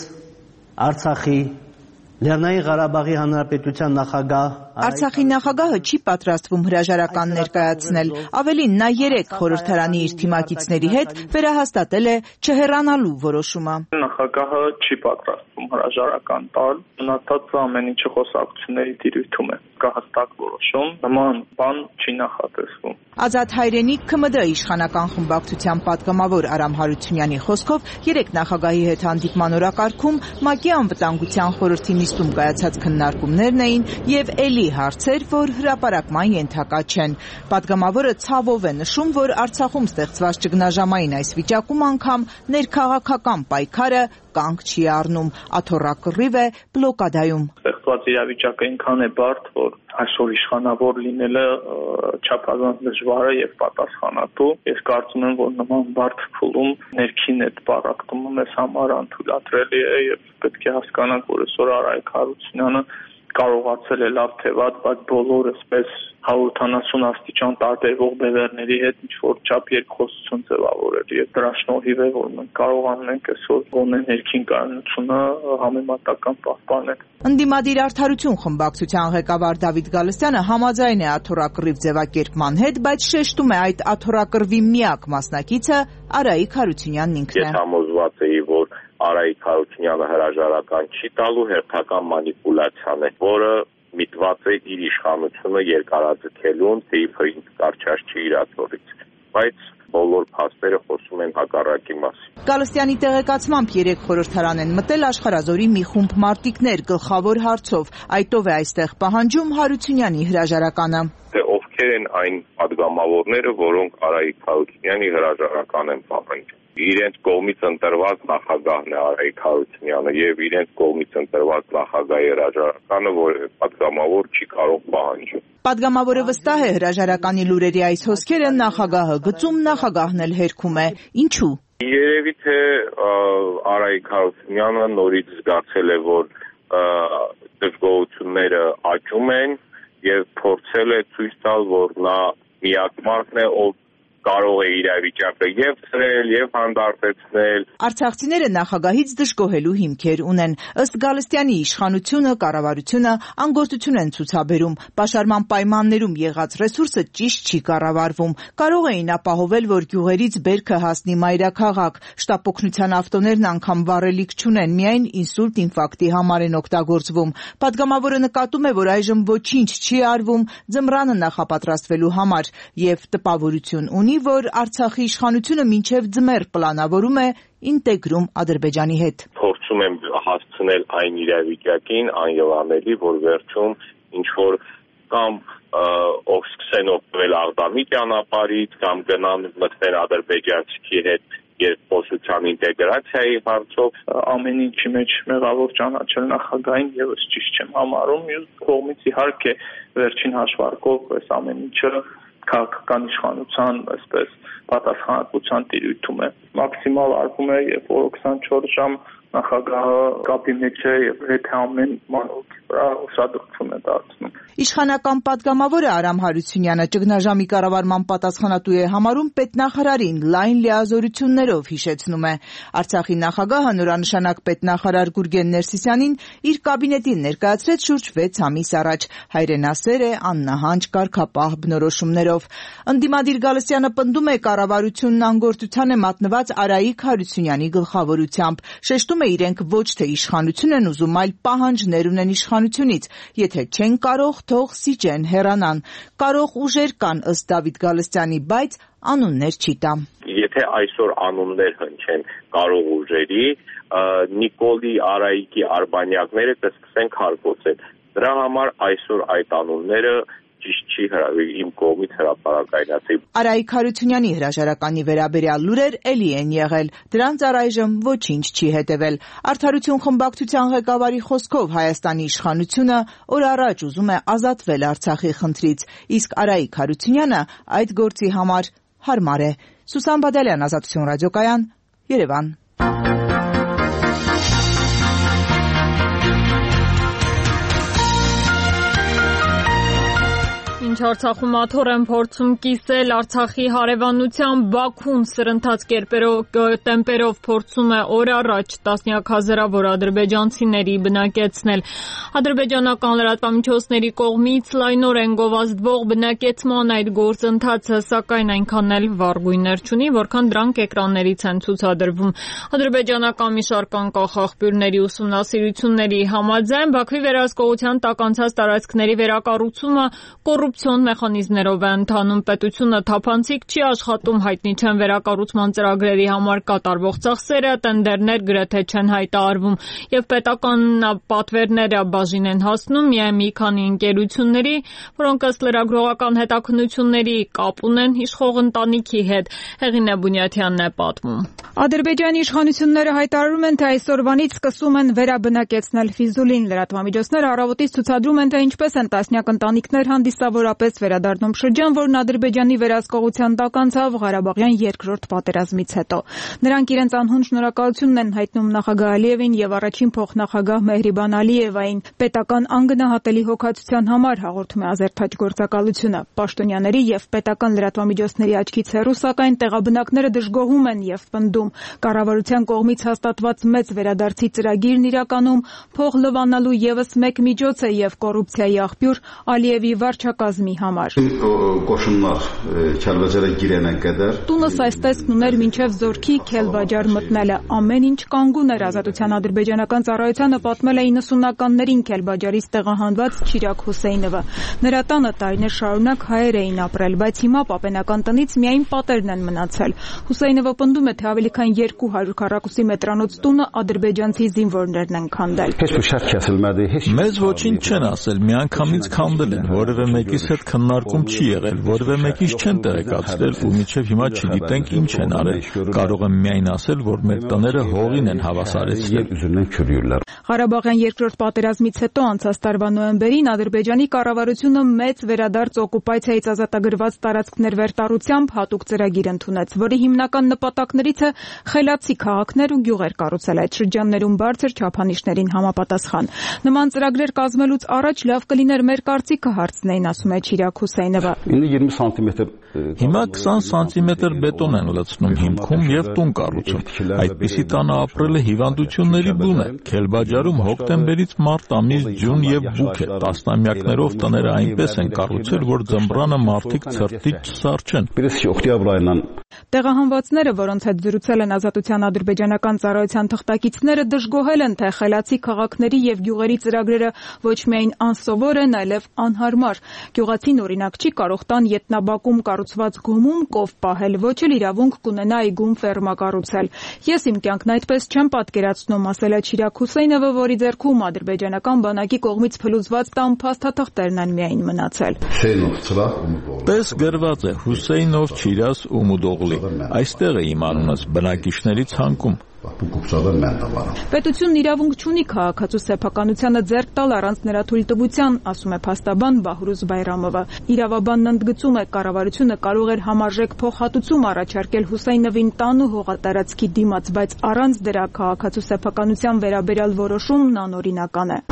Արցախի Լեռնային Ղարաբաղի Հանրապետության նախագահ Արցախի նախագահը չի պատրաստվում հրաժարական ներկայացնել, ավելին նա 3 խորհրդարանի իր թիմակիցների հետ վերահաստատել է չհեռանալու որոշումը։ Նախագահը չի պատրաստվում հրաժարական տալ, մնացած ամեն ինչը խոսակցությունների տիրույթում է, կա հստակ որոշում, նման բան չի նախատեսվում։ Ազատ հայրենիք ՔՄԴ իշխանական խմբակցության պատգամավոր Արամ Հարությունյանի խոսքով 3 նախագահի հետ հանդիպման օրակարգում ՄԱԿ-ի անվտանգության խորհրդի նիստում կայացած քննարկումներն էին եւ էլի հարցեր, որ հրապարակման ենթակա չեն։ Պատգամավորը ցավով է նշում, որ Արցախում ստեղծված ճգնաժամային այս վիճակում անգամ ներքաղաքական պայքարը կանգ չի առնում, աթոռակռիվ է բլոկադայում։ Ստեղծված իրավիճակը այնքան է բարդ, որ այսօր իշխանավոր լինելը չափազանց դժվար է եւ պատասխանատու։ Ես կարծում եմ, որ նման բարդ փուլում ներքին այդ պարակտումը մեզ համար անթույլատրելի է եւ պետք է հասկանանք, որ այսօր Արայիկ Հարությունյանը կարողացել է լավ թե վատ, բայց բոլոր այսպես 170 աստիճան տարբերվող բևեռների հետ ինչ-որ չափ երկխոսություն ձևավորել եւ դրա շնորհիվ է, որ մենք կարողանում ենք այսօր գոնե ներքին կայունությունը համեմատական պահպանել։ Ընդդիմադիր Արդարություն խմբակցության ղեկավար Դավիթ Գալստյանը համաձայն է աթոռակռիվ ձևակերպման հետ, բայց շեշտում է այդ աթոռակռվի միակ մասնակիցը Արայիկ Հարությունյանն ինքն է։ Ես համոզված էի, որ Արայիկ Հարությունյանը հրաժարական չի տալու, հերթական մանիպուլյացիան է, որը միտված է իր իշխանությունը երկարաձգելուն, թեև ինձ կարճաշ չի իրացողից, բայց բոլոր փաստերը խոսում են հակառակի մասին։ Գալստյանի տեղեկացմամբ 3 խորհրդարան են մտել աշխարհազորի մի խումբ մարտիկներ գլխավոր հարցով, այդով է այստեղ պահանջում Հարությունյանի հրաժարականը։ Ովքեր են այն падգամավորները, որոնք Արայիկ Հարությունյանի հրաժարական են պահանջում։ Իրենց կողմից ընտրված նախագահն է Արայիկ Հարությունյանը եւ իրենց կողմից ընտրված նախագահի հրաժարականը, որ падգամավոր չի կարող պահանջել։ Падգամավորը վստահ է հրաժարականի լուրերի այս հոսքերը նախագահը գծում, նախագահն էլ հերքում է։ Ինչու՞։ Երևի թե Արայիկ Հարությունյանը նորից զգացել է, որ դժգոհությունները աճում են եւ փորձել է ցույց տալ, որ նա միակ մարդն է, ով կարող է իրավիճակը եւ ծրել եւ հանդարտեցնել։ Արցախցիները նախագահից դժգոհելու հիմքեր ունեն։ Ըստ Գալստյանի իշխանությունը, կառավարությունը անգործություն են ցուցաբերում, պաշարման պայմաններում եղած ռեսուրսը ճիշտ չի կառավարվում։ Կարող էին ապահովել, որ գյուղերից բերքը հասնի մայրաքաղաք, շտապօգնության ավտոներն անգամ վառելիք չունեն, միայն ինսուլտ ինֆարկտի համար են օգտագործվում։ Պատգամավորը նկատում է, որ այժմ ոչինչ չի արվում ձմռանը նախապատրաստվելու համար եւ տպավորություն ունի, որ Արցախի իշխանությունը մինչև ձմեռ պլանավորում է ինտեգրում Ադրբեջանի հետ։ Փորձում եմ հասցնել այն իրավիճակին, անելանելի, որ վերջում ինչ որ կամ ով սկսեն օգտվել Աղդամի ճանապարհից, կամ գնան մտնեն ադրբեջանցի հետ երկխոսության ինտեգրացիայի հարցով։ Ամեն ինչի մեջ մեղավոր ճանաչել նախագահին եւս ճիշտ չեմ համարում։ Մյուս կողմից իհարկե վերջին հաշվարկով այս ամեն ինչը քաղաքական իշխանության այսպես պատասխանատվության տիրույթում է։ Մաքսիմալ արվում է, երբ որ 24 ժամ նախագահը կապի մեջ է եւ եթե ամեն մանուկ վրա ուշադրություն է դարձնում։ Իշխանական падգամավորը Արամ Հարությունյանը ճգնաժամի կառավարման պատասխանատու է համարում պետնախարարին լայն լիազորություններով հիշեցնում է։ Արցախի նախագահը նորանշանակ պետնախարար Գուրգեն Ներսիսյանին իր կաբինետին ներկայացրեց շուրջ 6 ամիս առաջ, հայրենասեր է, աննահանջ կարգապահ բնորոշումներով։ Ընդդիմադիր Գալստյանը պնդում է կառավարությունն անգործության է մատնված Արայիկ Հարությունյանի գլխավորությամբ, շեշտում է իրենք ոչ թե իշխանություն են ուզում, այլ պահանջներ ունեն իշխանությունից, եթե չեն կարող, թող սիճեն հեռանան։ Կարող ուժեր կան ըստ Դավիթ Գալստյանի, բայց անուններ չի տա։ Եթե այսօր անուններ հնչեն կարող ուժերի, Նիկոլի, Արայիկի արբանյակները կսկսեն քարկոծել։ Դրա համար այսօր այդ անունները ճիշտ չի իմ կողմից հրապարակայնացի։ Արայիկ Հարությունյանի հրաժարականի վերաբերյալ լուրեր էլի են եղել, դրանց առայժմ ոչինչ չի հետևել։ Արդարություն խմբակցության ղեկավարի խոսքով Հայաստանի իշխանությունը օր առաջ ուզում է ազատվել Արցախի խնդրից, իսկ Արայիկ Հարությունյանը այդ գործի համար հարմար է։ Սուսան Բադալյան, Ազատություն ռադիոկայան, Երևան։ Ինչ Արցախում աթոռ են փորձում կիսել Արցախի հարևանության Բաքուն սրընթաց տեմպերով փորձում է օր առաջ տասնյակ հազարավոր ադրբեջանցիների բնակեցնել։ Ադրբեջանական լրատվամիջոցների կողմից լայնորեն գովազդվող բնակեցման այդ գործընթացը սակայն այնքան էլ վառ գույներ չունի, որքան դրանք էկրաններից են ցուցադրվում։ Ադրբեջանական մի շարք անկախ աղբյուրների ուսումնասիրությունների համաձայն Բաքվի վերահսկողության տակ անցած տարածքների վերակառուցումը կոռուպցիոն մեխանիզմներով է ընթանում, պետությունը թափանցիկ չի աշխատում, հայտնի չեն վերակառուցման ծրագրերի համար կատարվող ծախսերը, տենդերներ գրեթե չեն հայտարարվում եւ պետական պատվերները բաժին են հասնում միայն մի քանի ընկերությունների, որոնք ըստ լրագրողական հետաքննությունների կապ ունեն իշխող ընտանիքի հետ։ Հեղինե Բունյաթյանն է պատմում։ Ադրբեջանի իշխանությունները հայտարարում են, թե այսօրվանից սկսում են վերաբնակեցնել Ֆիզուլին։ Լրատվամիջոցները առավոտից ցուցադրում են, թե ինչպես են տասնյակ ընտանիքներ հանդիսավորապես վերադառնում շրջան, որն Ադրբեջանի վերահսկողության տակ անցավ Ղարաբաղյան երկրորդ պատերազմից հետո։ Նրանք իրենց անհուն շնորհակալությունն են հայտնում նախագահ Ալիևին եւ առաջին փոխնախագահ Մեհրիբան Ալիևային։ Պետական անգնահատելի հոգացության համար հաղորդում է Ազերթաջ գործակալությունը։ Պաշտոնյաների եւ պետական լրատվամիջոցների աչքից հեռու, սակայն տեղաբնակները դժգոհում են եւ պնդում։ Կառավարության կողմից հաստատված մեծ վերադարձի ծրագիրն իրականում փող լվանալու եւս մեկ միջոց է եւ կոռուպցիայի աղբյուր Ալիևի վարչակազմի համար։ Տունս այս տեսքն ուներ մինչև Զորքի Քելբաջար մտնելը։ Ամեն ինչ կանգուն էր։ Ազատության ադրբեջանական ծառայությանը պատմել է 90-ականներին Քելբաջարից տեղահանված Չիրակ Հուսեյնովը։ Նրա տանը տարիներ շարունակ հայեր էին ապրել, բայց հիմա պապենական տնից միայն պատերն են մնացել։ Հուսեյնովը պնդում է, թե ավելի քան 200 քառակուսի մետրանոց տունը ադրբեջանցի զինվորներն են քանդել։ Մեզ ոչինչ չեն ասել, միանգամից քանդել են, որևէ մեկիս հետ քննարկում չի եղել, որևէ մեկից չեն տեղեկացրել ու մինչև հիմա չգիտենք ինչ են արել։ Կարող եմ միայն ասել, որ մեր տները հողին են հավասարեցրել։ Ղարաբաղյան երկրորդ պատերազմից հետո անցած տարվա նոյեմբերին Ադրբեջանի կառավարությունը մեծ վերադարձ օկուպացիայից ազատագրված տարածքներ վերտառությամբ հատուկ ծրագիր ընդունեց, որի հիմնական նպատակներից է խելացի քաղաքներ ու գյուղեր կառուցել այդ շրջաններում բարձր չափանիշներին համապատասխան։ Նման ծրագրեր կազմելուց առաջ լավ կլիներ մեր կարծիքը հարցնեին, ասում է Չիրակ Հուսեյնովը։ Հիմա 20 սանտիմետր բետոն են լցնում հիմքում եւ տուն կառուցում։ Այդպիսի տանը ապրելը հիվանդությունների բուն է։ Քելբաջարում հոկտեմբերից մարտ ամիս ջուն եւ բուք է։ Տասնամյակներով տները այնպես են կառուցել, որ ձմռանը մարդիկ ցրտից չսարճեն։ Տեղահանվածները, որոնց հետ զրուցել են Ազատության ադրբեջանական ծառայության թղթակիցները, դժգոհել են, թե խելացի քաղաքների եւ գյուղերի ծրագրերը ոչ միայն անսովոր են, այլև անհարմար։ Գյուղացին օրինակ չի կարող տան ետնաբակում կառուցված գումում կով պահել, ոչ էլ իրավունք կունենա այգում ֆերմա կառուցել։ Ես իմ կյանքն այդպես չեմ պատկերացնում, ասել է Չիրակ Հուսեյնովը, որի ձեռքում ադրբեջանական բանակի կողմից փլուզված տան փաստաթղթերն են միայն մնացել։ Պես գրված է Հուսեյնով Չիրաս Ումուդօղլի։ Այստեղ է իմ անունս բնակիչների ցանկում։ Պետությունն իրավունք չունի քաղաքացու սեփականությանը ձեռք տալ առանց նրա թույլտվության, ասում է փաստաբան Բահրուզ Բայրամովը։ Իրավաբանն ընդգծում է, կառավարությունը կարող էր համարժեք փոխհատուցում առաջարկել Հուսեյնովին տան ու հողատարածքի դիմաց, բայց առանց դրա քաղաքացու սեփականության վերաբերյալ որոշումն անօրինական է։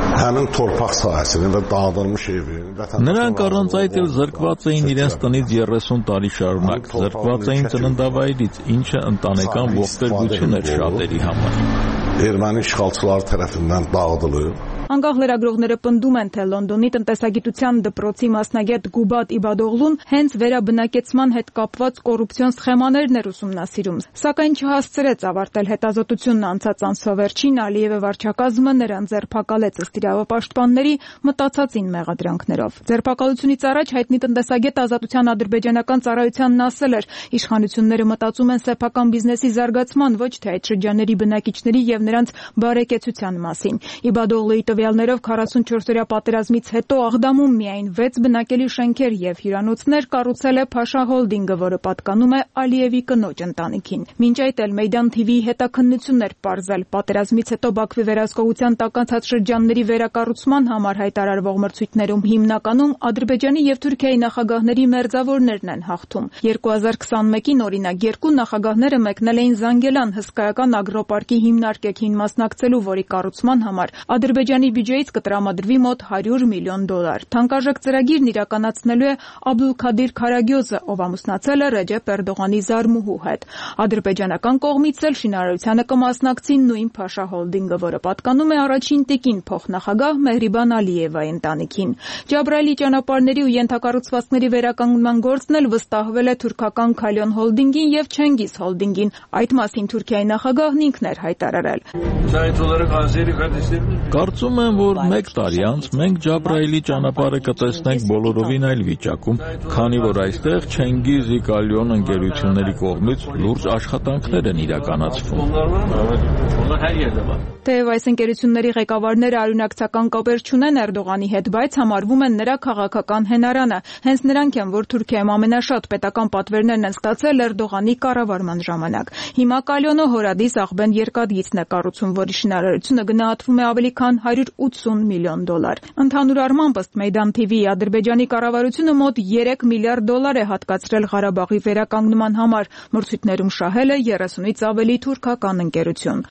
Նրանք առանց այդ էլ զրկված էին իրենց տնից 30 տարի շարունակ, զրկված էին ծննդավայրից, ինչը ընտանեկան ողբերգություն էր շատերի համար։ Erməni işğalçıları tərəfindən dağıdılıb. Անկախ լրագրողները պնդում են, թե Լոնդոնի տնտեսագիտության դպրոցի մասնագետ Գուբատ Իբադօղլուն հենց վերաբնակեցման հետ կապված կոռուպցիոն սխեմաներն էր ուսումնասիրում, սակայն չհասցրեց ավարտել հետազոտությունն անցած ամսվերջին Ալիևի վարչակազմը նրան ձերբակալեց ըստ իրավապաշտպանների մտածածին մեղադրանքներով։ Ձերբակալությունից առաջ հայտնի տնտեսագետ Ազատության ադրբեջանական ծառայությանն ասել էր, իշխանությունները մտածում են սեփական բիզնեսի զարգացման, ոչ թե այդ շրջանների բնակիչների եւ նրանց բարեկեցության մասին։ Իբադօղլուի տվյալներով 44-օրյա պատերազմից հետո Աղդամում միայն 6 բնակելի շենքեր եւ հյուրանոցներ կառուցել է Փաշա Հոլդինգը, որը պատկանում է Ալիևի կնոջ ընտանիքին։ Մինչ այդ էլ Մեյդան TV-ի հետաքննություններ պարզել պատերազմից հետո Բաքվի վերահսկողության տակ անցած շրջանների վերակառուցման համար հայտարարվող մրցույթներում հիմնականում Ադրբեջանի եւ Թուրքիայի նախագահների մերձավորներն են հաղթում։ 2021-ին օրինակ երկու նախագահները մեկնել էին Զանգելան հսկայական ագրոպարկի հիմնարկեքին մասնակցելու, որի կառուցման համար Ադրբեջանի բյուջեից կտրամադրվի մոտ $100 միլիոն։ Թանկարժեք ծրագիրն իրականացնելու է Աբդուլքադիր Քարագյոզը, ով ամուսնացել է Ռեջեփ Էրդողանի զարմուհու հետ։ Ադրբեջանական կողմից էլ շինարարությանը կմասնակցի նույն Փաշա Հոլդինգը, որը պատկանում է առաջին տիկին փոխնախագահ Մեհրիբան Ալիևայի ընտանիքին։ Ջաբրայելի ճանապարհների ու ենթակառուցվածքների վերականգնման գործն էլ վստահվել է թուրքական Քալյոն Հոլդինգին եւ Չենգիզ Հոլդինգին։ Այդ մասին Թուրքիայի նախագահն ինքն էր հայտարարել։ Կարծում եմ, որ 1 տարի անց մենք Ջաբրայելի ճանապարհը կտեսնենք բոլորովին այլ վիճակում, քանի որ այստեղ Չենգիզի Կալյոն ընկերությունների կողմից լուրջ աշխատանքներ են իրականացվում։ Թեև այս ընկերությունների ղեկավարները արյունակցական կապեր չունեն Էրդողանի հետ, բայց համարվում են նրա քաղաքական հենարանը։ Հենց նրանք են, որ Թուրքիայում ամենաշատ պետական պատվերներն են ստացել Էրդողանի կառավարման ժամանակ։ Հիմա Կալյոնը հորադիս աղբեն երկաթգիծն է կառուցում, որի շինարարությունը գնահատվում է ավելի քան $180 միլիոն։ Ընդհանուր առմամբ ըստ Մեյդան TV-ի Ադրբեջանի կառավարությունը մոտ $3 միլիարդ է հատկացրել Ղարաբաղի վերականգնման համար։ Մրցույթներում շահել է 30-ից ավելի թուրքական ընկերություն։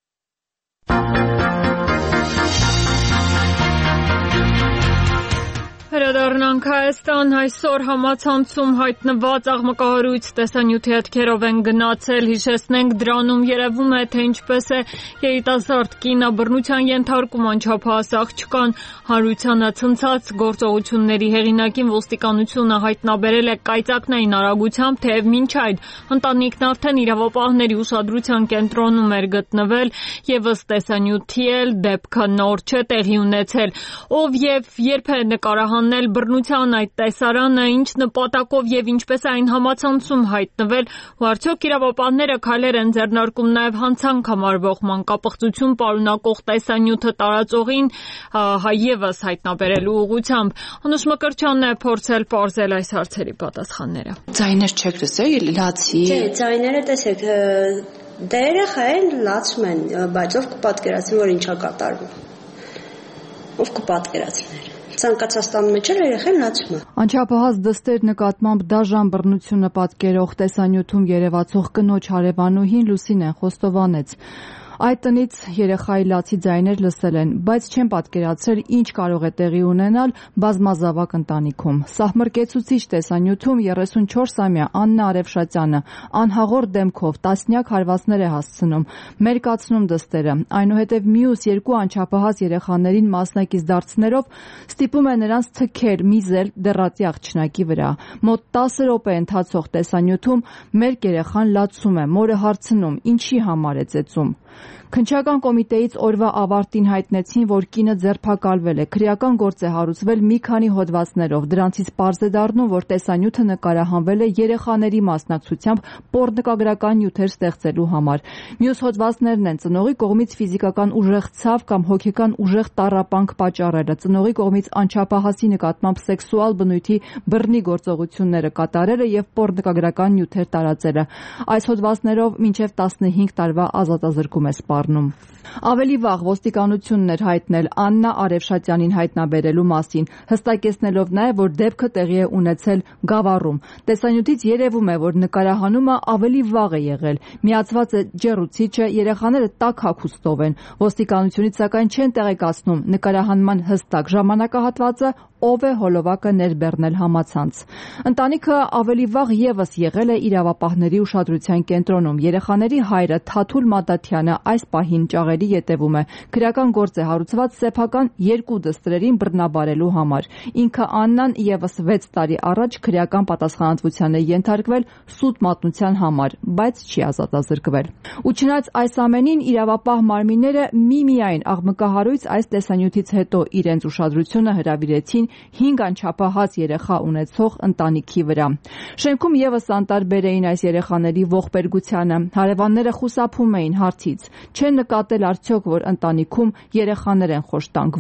Վերադառնանք Հայաստան, այսօր համացանցում հայտնված աղմկահարույց տեսանյութի հետքերով են գնացել, հիշեցնենք դրանում երևում է, թե ինչպես է երիտասարդ կինը բռնության ենթարկում անչափահաս աղջկան, հարույցանը ցնցած գործողությունների հեղինակին ոստիկանությունը հայտնաբերել է կայծակնային արագությամբ, թեև մինչ այդ ընտանիքն արդեն իրավապահների ուշադրության կենտրոնում էր գտնվել եւ ըստ տեսանյութի էլ դեպքը նոր չէ տեղի ունեցել, ով եւ երբ է նկարահանել բռնության այդ տեսարանը, ինչ նպատակով եւ ինչպես այն համացանցում հայտնվել, ու արդյոք իրավապահները քայլեր են ձեռնարկում նաեւ հանցանք համարվող մանկապղծություն պարունակող տեսանյութը տարածողին եւս հայտնաբերելու ուղղությամբ։ Անուշ Մկրտչյանն է փորձել պարզել այս հարցերի պատասխանները։ Ձայներ չեք լսել, լացի։ Չէ, ձայները տեսեք, դե երեխա են լացում են, բայց ով կպատկերացնի, որ ինչա կատարվում։ Ով կպատկերացներ։ Ցանկացած տան մեջ էլ երեխան լացում է։ Անչափահաս դստեր նկատմամբ դաժան բռնությունը պատկերող տեսանյութում երևացող կնոջ հարևանուհին Լուսինեն խոստովանեց. Այդ տնից երեխայի լացի ձայներ լսել են, բայց չեն պատկերացրել ինչ կարող է տեղի ունենալ բազմազավակ ընտանիքում։ Սահմռկեցուցիչ տեսանյութում 34-ամյա Աննա Արևշատյանը անհաղորդ դեմքով տասնյակ հարվածներ է հասցնում, մերկացնում դստերը, այնուհետև մյուս երկու անչափահաս երեխաներին մասնակից դարձնելով ստիպում է նրանց թքել, միզել դեռատի աղջնակի վրա։ Մոտ 10 րոպե ընթացող տեսանյութում մերկ երեխան լացում է, մորը հարցնում, ինչի համար է ծեծում։ Քննչական կոմիտեից օրվա ավարտին հայտնեցին, որ կինը ձերբակալվել է, քրեական գործ է հարուցվել մի քանի հոդվածներով, դրանցից պարզ է դառնում, որ տեսանյութը նկարահանվել է երեխաների մասնակցությամբ պոռնկագրական նյութեր ստեղծելու համար։ Մյուս հոդվածներն են ծնողի կողմից ֆիզիկական ուժեղ ցավ կամ հոգեկան ուժեղ տառապանք պատճառելը, ծնողի կողմից անչափահասի նկատմամբ սեքսուալ բնույթի բռնի գործողությունները կատարելը եւ պոռնկագրական նյութեր տարածելը։ Այս հոդվածներով մինչեւ 15 տարվա ազատազրկում է սպառնում։ Ավելի վաղ ոստիկանությունն էր հայտնել Աննա Արևշատյանին հայտնաբերելու մասին, հստակեցնելով նաև, որ դեպքը տեղի է ունեցել Գավառում։ Տեսանյութից երևում է, որ նկարահանումը ավելի վաղ է եղել։ Միացված է ջեռուցիչը, երեխաները տաք հագուստով են։ Ոստիկանությունից սակայն չեն տեղեկացնում նկարահանման հստակ ժամանակահատվածը, ով է հոլովակը ներբեռնել համացանց։ Ընտանիքը ավելի վաղ եւս եղել է իրավապահների ուշադրության կենտրոնում։ Երեխաների հայրը Թաթուլ Մադաթյանը այս պահին ճաղերի ետևում է։ Քրեական գործ է հարուցված սեփական 2 դստրերին բռնաբարելու համար։ Ինքը Աննան եւս 6 տարի առաջ քրեական պատասխանատվության է ենթարկվել սուտ մատնության համար, բայց չի ազատազրկվել։ Ու չնայած այս ամենին իրավապահ մարմինները միմիայն աղմկահարույց այս տեսանյութից հետո իրենց ուշադրությունը հրավիրեցին 5 անչափահաս երեխա ունեցող ընտանիքի վրա։ Շենքում եւս անտարբեր էին այս երեխաների ողբերգությանը։ Հարևանները խուսափում էին հարցից։ Չեն նկատել արդյոք, որ ընտանիքում երեխաներ են խոշտանգվում։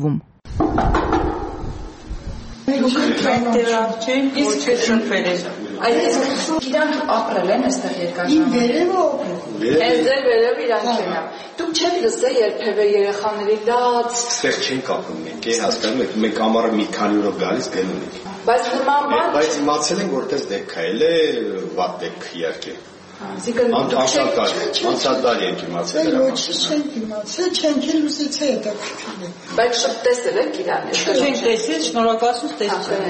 Իրանք ապրել են այստեղ երկար ժամանակ։ Իմ վերևը ապրել։ Հենց ձեր վերևը իրանք են։ Դուք չեք լսել երբևէ երեխաների լաց։ Այստեղ չեն կապում մենք, հասկանում եք, մենք ամառը մի քանի օրով գալիս գնում ենք։ Բայց նման բան։ Բայց իմացել ենք, որպես դեպք է, վատ դեպք իհարկե։ Անցյալ ենք իմացել։ Ոչինչ չենք իմացել, չենք էլ լսեցել հետաքրքրել։ Բայց տեսել եք իրանք։ Չենք տեսել, շնորհակալություն տեսել։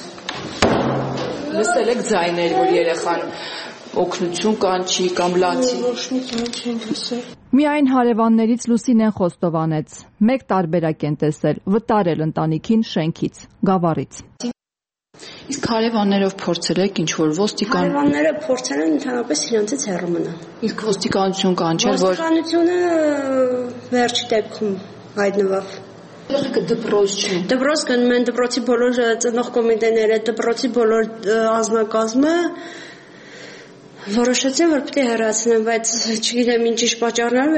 Լսել եք ձայներ, որ երեխան օգնություն կանչի կամ լացի։ Չենք լսել։ Միայն հարևաններից Լուսինեն խոստովանեց։ Մեկ տարբերակ են տեսել՝ վտարել ընտանիքին շենքից, գավառից։ Իսկ հարևաններով փորձել եք ինչ-որ ոստիկան։ Հարևանները փորձել են ընդհանրապես իրենցից հեռու մնալ։ Իսկ ոստիկանություն կանչել, որ ոստիկանությունը վերջի դեպքում հայտնվավ։ Երեխեքը դպրոց չեն։ Դպրոց գնում են, դպրոցի բոլոր ծնող կոմիտեները, դպրոցի բոլոր անձնակազմը որոշեցին, որ պետք է հեռացնեն, բայց չգիտեմ ինչ պատճառներով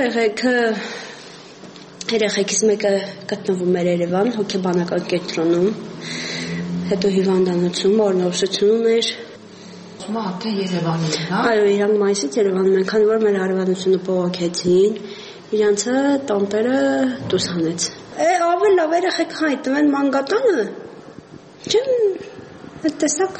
երեխեքից մեկը գտնվում էր Երևան, հոգեբանական կենտրոնում, հետո հիվանդանոցում, օրնոսություն ուներ։ Հիմա թե Երևանում են, հա։ Այո, իրանք մայիսից Երևանում են, քանի որ մեր հարևանությունը բողոքեցին, իրանցը տանտերը դուրս հանեց։ Ավելի լավ երեխեք հայտնվեն մանգատանը, չեմ տեսակ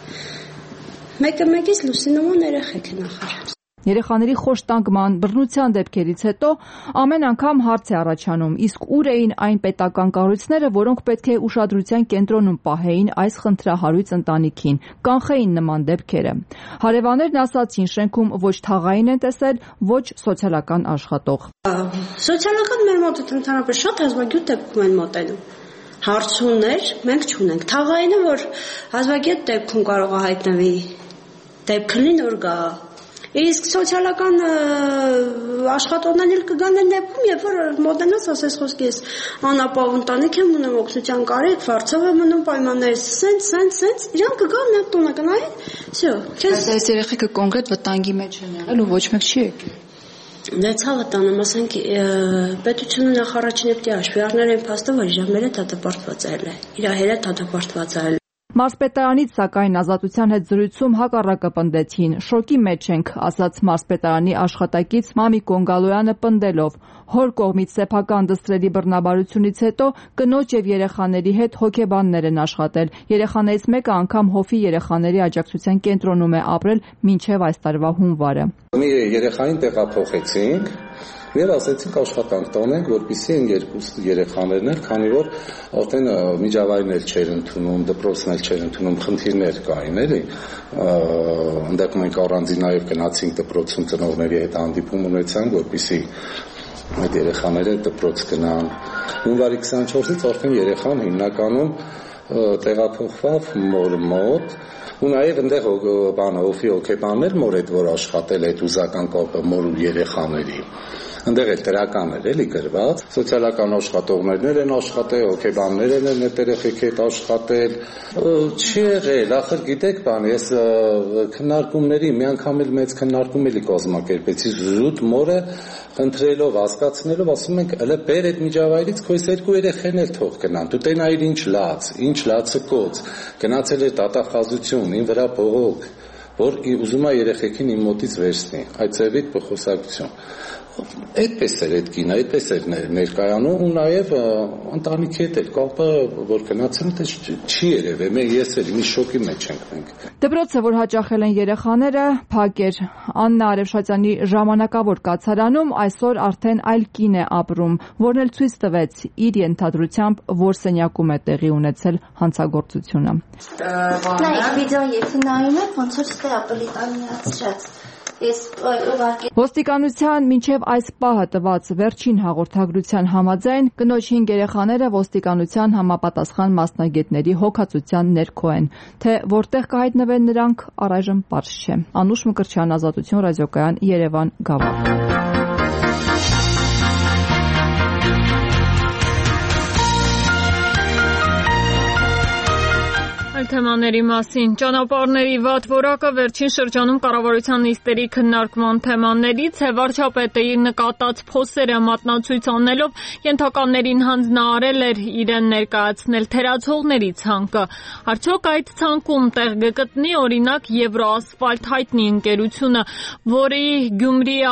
մեկը մեկից Լուսինոման երեխեք են ախր։ Երեխաների խոշտանգման, բռնության դեպքերից հետո ամեն անգամ հարց է առաջանում, իսկ ուր էին այն պետական կառույցները, որոնք պետք է ուշադրության կենտրոնում պահեին այս խնդրահարույց ընտանիքին, կանխեին նման դեպքերը։ Հարևաններն ասացին, շենքում ոչ թաղային են տեսել, ոչ սոցիալական աշխատող։ Սոցիալական մեր մոտ ընդհանրապես շատ հազվագյուտ դեպքում են մոտենում։ Հարցումներ մենք չունենք։ Թաղայինը, որ հազվագյուտ դեպքում կարող է հայտնվի, դեպքը լինի որ գա։ Իսկ սոցիալական աշխատողներն էլ կգան այն դեպքում, երբ որ մոտենաս ասես խոսքի ես անապահով ընտանիք եմ ունում, օգնության կարիք, վարձով եմ ունում, պայմաններից սենց, իրանք կգան նա տունը կնային, всё։ Այս երեխեքը կոնկրետ վտանգի մեջ են եղել ու ոչ մեկ չի եկել։ Դե ցավը տանում, ասենք պետությունը նախ առաջին պետք է հաշվի առնել այն փաստը, որ իր հետ դատապարտված է, իր հետ դատապարտված է։ Մարզպետարանից սակայն Ազատության հետ զրույցում հակառակը պնդեցին։ Շոկի մեջ ենք, ասաց մարզպետարանի աշխատակից Մամիկ Կոնգալոյանը պնդելով։ Հոր կողմից սեփական դստրերի բռնաբարությունից հետո կնոջ եւ երեխաների հետ հոգեբաններ են աշխատել։ Երեխաներից մեկը անգամ Հոֆի երեխաների աջակցության կենտրոնում է ապրել մինչեւ այս տարվա հունվարը։ Մի երեխային տեղափոխեցինք եւ ասացինք աշխատանք տանենք, որպեսզի այն երկու երեխաներն էլ, քանի որ արդեն միջավայրն էլ չէր ընդունում, դպրոցն էլ չէր ընդունում, խնդիրներ կային, էլի։ Այնտեղ մենք առանձին նաեւ գնացինք դպրոցում ծնողների հետ հանդիպում ունեցանք, որպեսզի այդ երեխաները դպրոց գնան։ Հունվարի 24-ից արդեն երեխան հիմնականում տեղափոխվավ մոր մոտ ու նաև այնտեղ Հոֆի հոգեբաններ մոր այդ որ աշխատել այդ ուզական կապը մոր ու երեխաների այնտեղ էլ դրական էր էլի գրված սոցիալական աշխատողներն են աշխատել հոգեբաններն են այդ երեխեքի հետ աշխատել չի եղել ախր գիտեք բան ես քննարկումների մի անգամ էլ մեծ քննարկում էլի կազմակերպեցի զուտ մորը ընտրելով հասկացնելով ասում ենք հələ բեր այդ միջավայրից քո երկու երեխեն էլ թող գնան դու տենայիր ինչ լացը կոց գնացել էր դատախազություն ին վրա բողոք որ ուզում է երեխեքին իմ մոտից վերցնի այդ ծևիկ փոխոսակցություն այդպես էր այդ կինը այդպես էր ներկայանում ու նաև ընտանիքի հետ էլ կապը որ գնացել դες չի երևի մենք ես էլ մի շոկի մեջ ենք մենք դպրոցը որ հաճախել են երեխաները փակ էր Աննա Արևշատյանի ժամանակավոր կացարանում այսօր արդեն այլ կին է ապրում որն էլ ցույց տվեց իր ենթադրությամբ որ սենյակում է տեղի ունեցել հանցագործությունը նայ վիդեոն եթե նայում եք ոնց որ ստե ապելի անիացրած Ոստիկանության մինչև այս պահը տված վերջին հաղորդագրության համաձայն կնոջ 5 երեխաները ոստիկանության համապատասխան մասնագետների հոգացության ներքո են, թե որտեղ կհայտնվեն նրանք առայժմ պարզ չէ։ Անուշ Մկրտչյան, Ազատություն ռադիոկայան, Երևան, Գավառ։ այլ թեմաների մասին։ Ճանապարհների վատ որակը վերջին շրջանում կառավարության նիստերի քննարկման թեմաներից է։ Վարչապետը իր նկատած փոսերը մատնացույց անելով ենթականերին հանձնարարել էր իրեն ներկայացնել թերացողների ցանկը։ Արդյոք այդ ցանկում տեղ կգտնի օրինակ Եվրոասֆալտ հայտնի ընկերությունը, որը Գյումրիի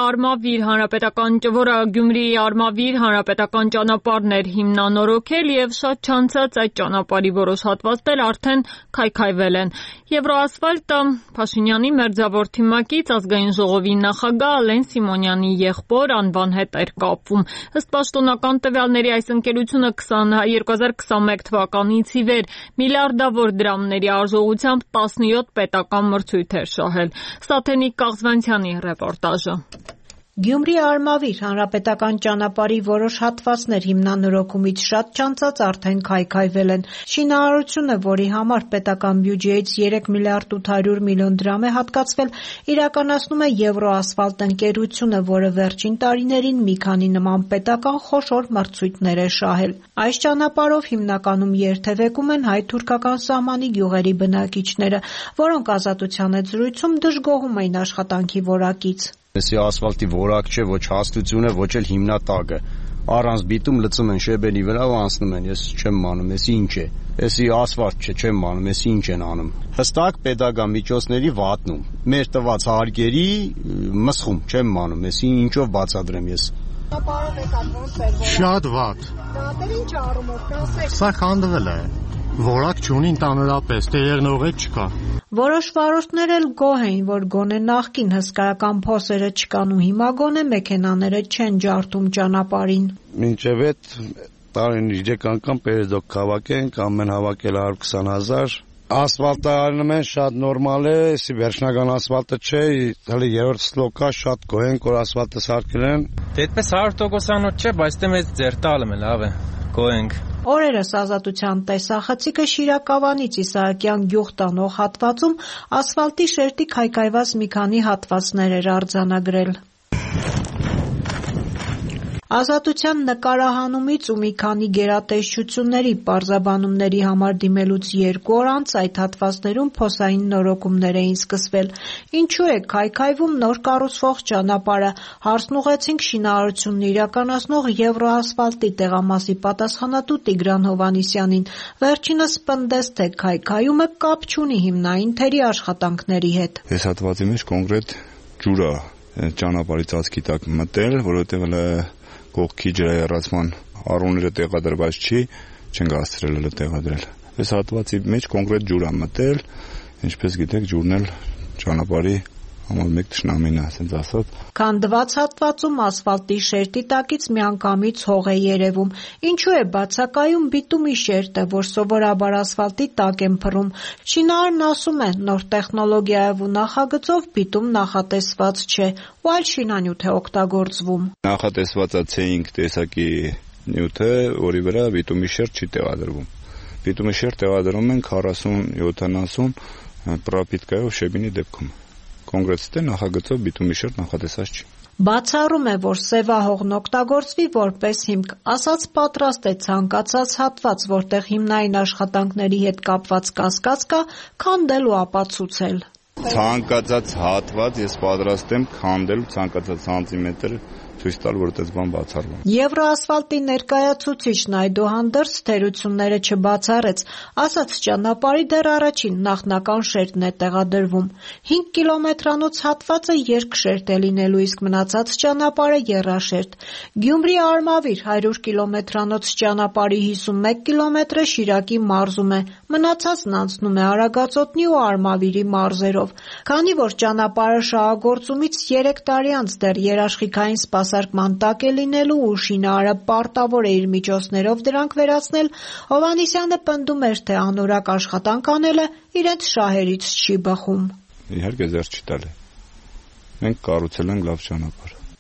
Արմավիր հանրապետական ճանապարհներ հիմնանորոգել եւ շատ չանցած այդ ճանապարհի որոշ հատվածներ արդեն քայքայվել են։ Եվրոասֆալտը Փաշինյանի մերձավոր թիմակից ազգային ժողովի նախագահ Ալեն Սիմոնյանի եղբոր անվան հետ էր կապվում։ Ըստ պաշտոնական տվյալների այս ընկերությունը 2021 թվականից ի վեր միլիարդավոր դրամների արժողությամբ 17 պետական մրցույթ էր շահել։ Սաթենիկ Կաղզվանցյանի ռեպորտաժը։ Գյումրի-Արմավիր հանրապետական ճանապարհի որոշ հատվածներ հիմնանորոգումից շատ չանցած արդեն քայքայվել են։ Շինարարությունը, որի համար պետական բյուջեից 3 միլիարդ 800 միլիոն դրամ է հատկացվել, իրականացնում է Եվրոասֆալտ ընկերությունը, որը վերջին տարիներին մի քանի նման պետական խոշոր մրցույթներ է շահել։ Այս ճանապարհով հիմնականում երթևեկում են հայ-թուրքական սահմանի գյուղերի բնակիչները, որոնք Ազատության եզրույցում դժգոհում էին աշխատանքի որակից։ Էսի ասֆալտի որակ չէ, ոչ հաստությունը, ոչ էլ հիմնատակը։ Առանց բիտում լցում են շեբենի վրա ու անցնում են։ Ես չեմ մանում, էսի ինչ է։ Էսի ասֆալտ չէ, չեմ մանում, էսի ինչ են անում։ Հստակ պետական միջոցների վատնում։ Մեր տված հարկերի մսխում, չեմ մանում, էսի ինչով բացատրեմ ես։ Շատ վատ։ Ինչ առումով կասեք։ Սա խանդվել է։ Որակ չունի ընդհանրապես, տեղնող չկա։ Որոշ վարորդներ էլ գոհ էին, որ գոնե նախկին հսկայական փոսերը չկան ու հիմա գոնե մեքենաները չեն ջարդում ճանապարհին։ Մինչև այդ տարին 3 անգամ պերեզոք հավաքենք, ամեն հավաքել 120,000։ Ասֆալտը արնում են շատ նորմալ է, էսի վերջնական ասֆալտը չէ, հələ երրորդ սլոկա շատ գոհ ենք, որ ասֆալտը սարքել են։ Դե այդպես 100%-անոց չէ, բայց դե մեծ ձեր տալը լավ է, գոհ ենք։ Օրերս Ազատության տեսախցիկը Շիրակավանից Իսահակյան գյուղ տանող հատվածում ասֆալտի շերտի քայքայված մի քանի հատվածներ էր արձանագրել։ Ազատության նկարահանումից ու մի քանի գերատեսչությունների պարզաբանումների համար դիմելուց 2 օր անց այդ հատվածներում փոսային նորոգումներ էին սկսվել։ Ինչու է քայքայվում նոր կառուցվող ճանապարհը, հարցն ուղղեցինք շինարարությունն իրականացնող Եվրոասֆալտի տեղամասի պատասխանատու Տիգրան Հովհաննիսյանին։ Վերջինս պնդեց, թե քայքայումը կապ չունի հիմնային թերի աշխատանքների հետ։ Այս հատվածի մեջ կոնկրետ ջուր է ճանապարհի ծածկի տակ մտել, որովհետև կողքի ջրահեռացման առումները տեղադրված չեն գացրել հələ տեղադրել։ Այս հատվածի մեջ կոնկրետ ջուր է մտել, ինչպես գիտեք, ջուրն էլ ճանապարհի համար մեկ թշնամին է, ասենց ասած։ Քանդված հատվածում ասֆալտի շերտի տակից միանգամից հող է երևում։ Ինչու է բացակայում բիտումի շերտը, որ սովորաբար ասֆալտի տակ են փռում։ Շինարարն ասում է, նոր տեխնոլոգիայով ու նախագծով բիտում նախատեսված չէ, ու այլ շինանյութ է օգտագործվում։ Նախատեսված է C5 տեսակի նյութը, որի վրա բիտումի շերտ չի տեղադրվում։ Բիտումի շերտ տեղադրում են 40-70 պրոպիտկայով շեբինի դեպքում։ Կոնկրետ նախագծով բիտումի շերտ նախատեսած չի։ Բացառում է, որ սևահողն օգտագործվի որպես հիմք, ասաց պատրաստ է ցանկացած հատված, որտեղ հիմնային աշխատանքների հետ կապված կասկած կա, քանդել ու ապացուցել։ Ցանկացած հատված ես պատրաստ եմ քանդել ցանկացած սանտիմետր ցույց տալ, որ այդպես բան բացառվում։ Եվրոասֆալտի ներկայացուցիչն այդուհանդերձ թերությունները չբացառեց, ասաց ճանապարհի դեռ առաջին նախնական շերտն է տեղադրվում։ 5 կիլոմետրանոց հատվածը երկշերտ է լինելու, իսկ մնացած ճանապարհը եռաշերտ։ Գյումրի-Արմավիր 100 կիլոմետրանոց ճանապարհի 51 կիլոմետրը Շիրակի մարզում է, մնացածն անցնում է Արագածոտնի ու Արմավիրի մարզերով։ Քանի որ ճանապարհը շահագործումից 3 տարի անց դեռ երաշխիքային սպասարկման տակ է լինելու ու շինարարը պարտավոր է իր միջոցներով դրանք վերացնել, Հովհաննիսյանը պնդում էր, թե անորակ աշխատանք անելը իրենց շահերից չի բխում։ Իհարկե ձեռ չի տալի։ Մենք կառուցել ենք լավ ճանապարհ։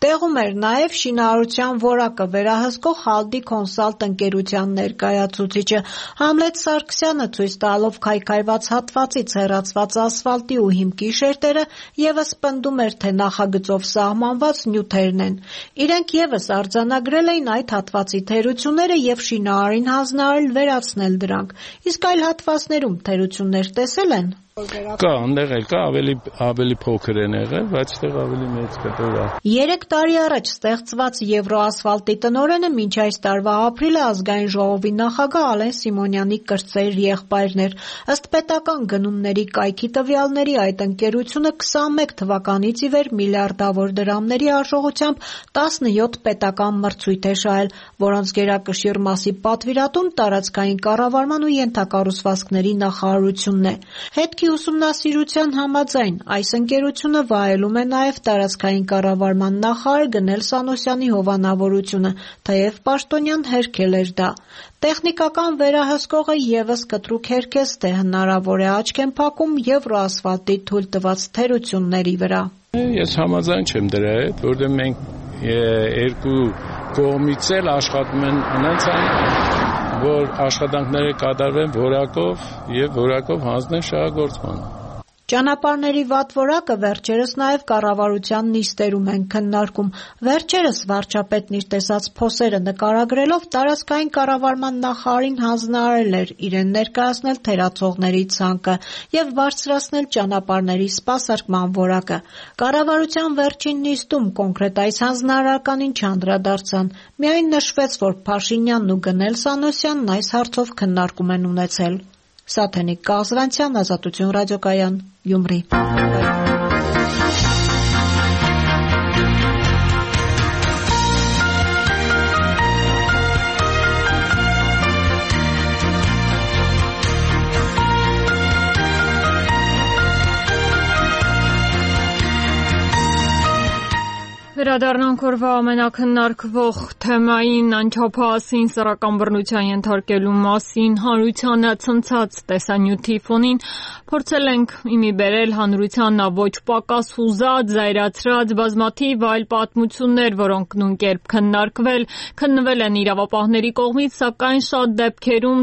Տեղում էր նաև շինարարության որակը վերահսկող Հալդի Կոնսալտ ընկերության ներկայացուցիչը Համլետ Սարգսյանը ցույց տալով քայքայված հատվածից հեռացված ասֆալտի ու հիմքի շերտերը ևս պնդում էր, թե նախագծով սահմանված նյութերն են։ Իրենք ևս արձանագրել էին այդ հատվածի թերությունները եւ շինարարին հանձնարարել վերացնել դրանք։ Իսկ այլ հատվածներում թերություններ տեսել են։ Կա, այնտեղ էլ կա, ավելի փոքր են եղել, բայց այդտեղ ավելի մեծ կտոր է։ 3 տարի առաջ ստեղծված Եվրոասֆալտի տնօրենը մինչ այս տարվա ապրիլը ազգային ժողովի նախագահ Ալեն Սիմոնյանի կրտսեր եղբայրն էր։ Ըստ պետական գնումների կայքի տվյալների այդ ընկերությունը 21 թվականից ի վեր միլիարդավոր դրամների արժողությամբ 17 պետական մրցույթ է շահել, որոնց գերակշիռ մասի պատվիրատուն տարածքային կառավարման ու ենթակառուցվածքների նախարարությունն է։ Հետքի ուսումնասիրության համաձայն այս ընկերությունը վայելում է նաև տարածքային կառավարման նախարար Գնել Սանոսյանի հովանավորությունը, թեև պաշտոնյան հերքել էր դա։ Տեխնիկական վերահսկողը ևս կտրուկ հերքեց, թե հնարավոր է աչք են փակում Եվրոասֆալտի թույլ տված թերությունների վրա։ Ես համաձայն չեմ դրա հետ, որովհետև մենք երկու կողմից էլ աշխատում են անցան, որ աշխատանքները կատարվեն որակով եւ որակով հանձնեն շահագործման։ Ճանապարհների վատ որակը վերջերս նաև կառավարության նիստերում են քննարկում։ Վերջերս վարչապետն իր տեսած փոսերը նկարագրելով տարածքային կառավարման նախարարին հանձնարարել էր իրեն ներկայացնել թերացողների ցանկը եւ բարձրացնել ճանապարհների սպասարկման որակը։ Կառավարության վերջին նիստում կոնկրետ այս հանձնարարականին չանդրադարձան։ Միայն նշվեց, որ Փաշինյանն ու Գնել Սանոսյանն այս հարցով քննարկում են ունեցել։ Սաթենիկ Կազրանցյան, Ազատություն ռադիոկայան, Գյումրի։ Վերադառնանք օրվա ամենակննարկվող թեմային անչափահասին սեռական բռնության ենթարկելու մասին հանրությանը ցնցած տեսանյութի ֆոնին փորձել ենք իմի բերել հանրությանն ոչ պակաս հուզած, զայրացրած բազմաթիվ այլ պատմություններ, որոնք նույնկերպ քննվել են իրավապահների կողմից, սակայն շատ դեպքերում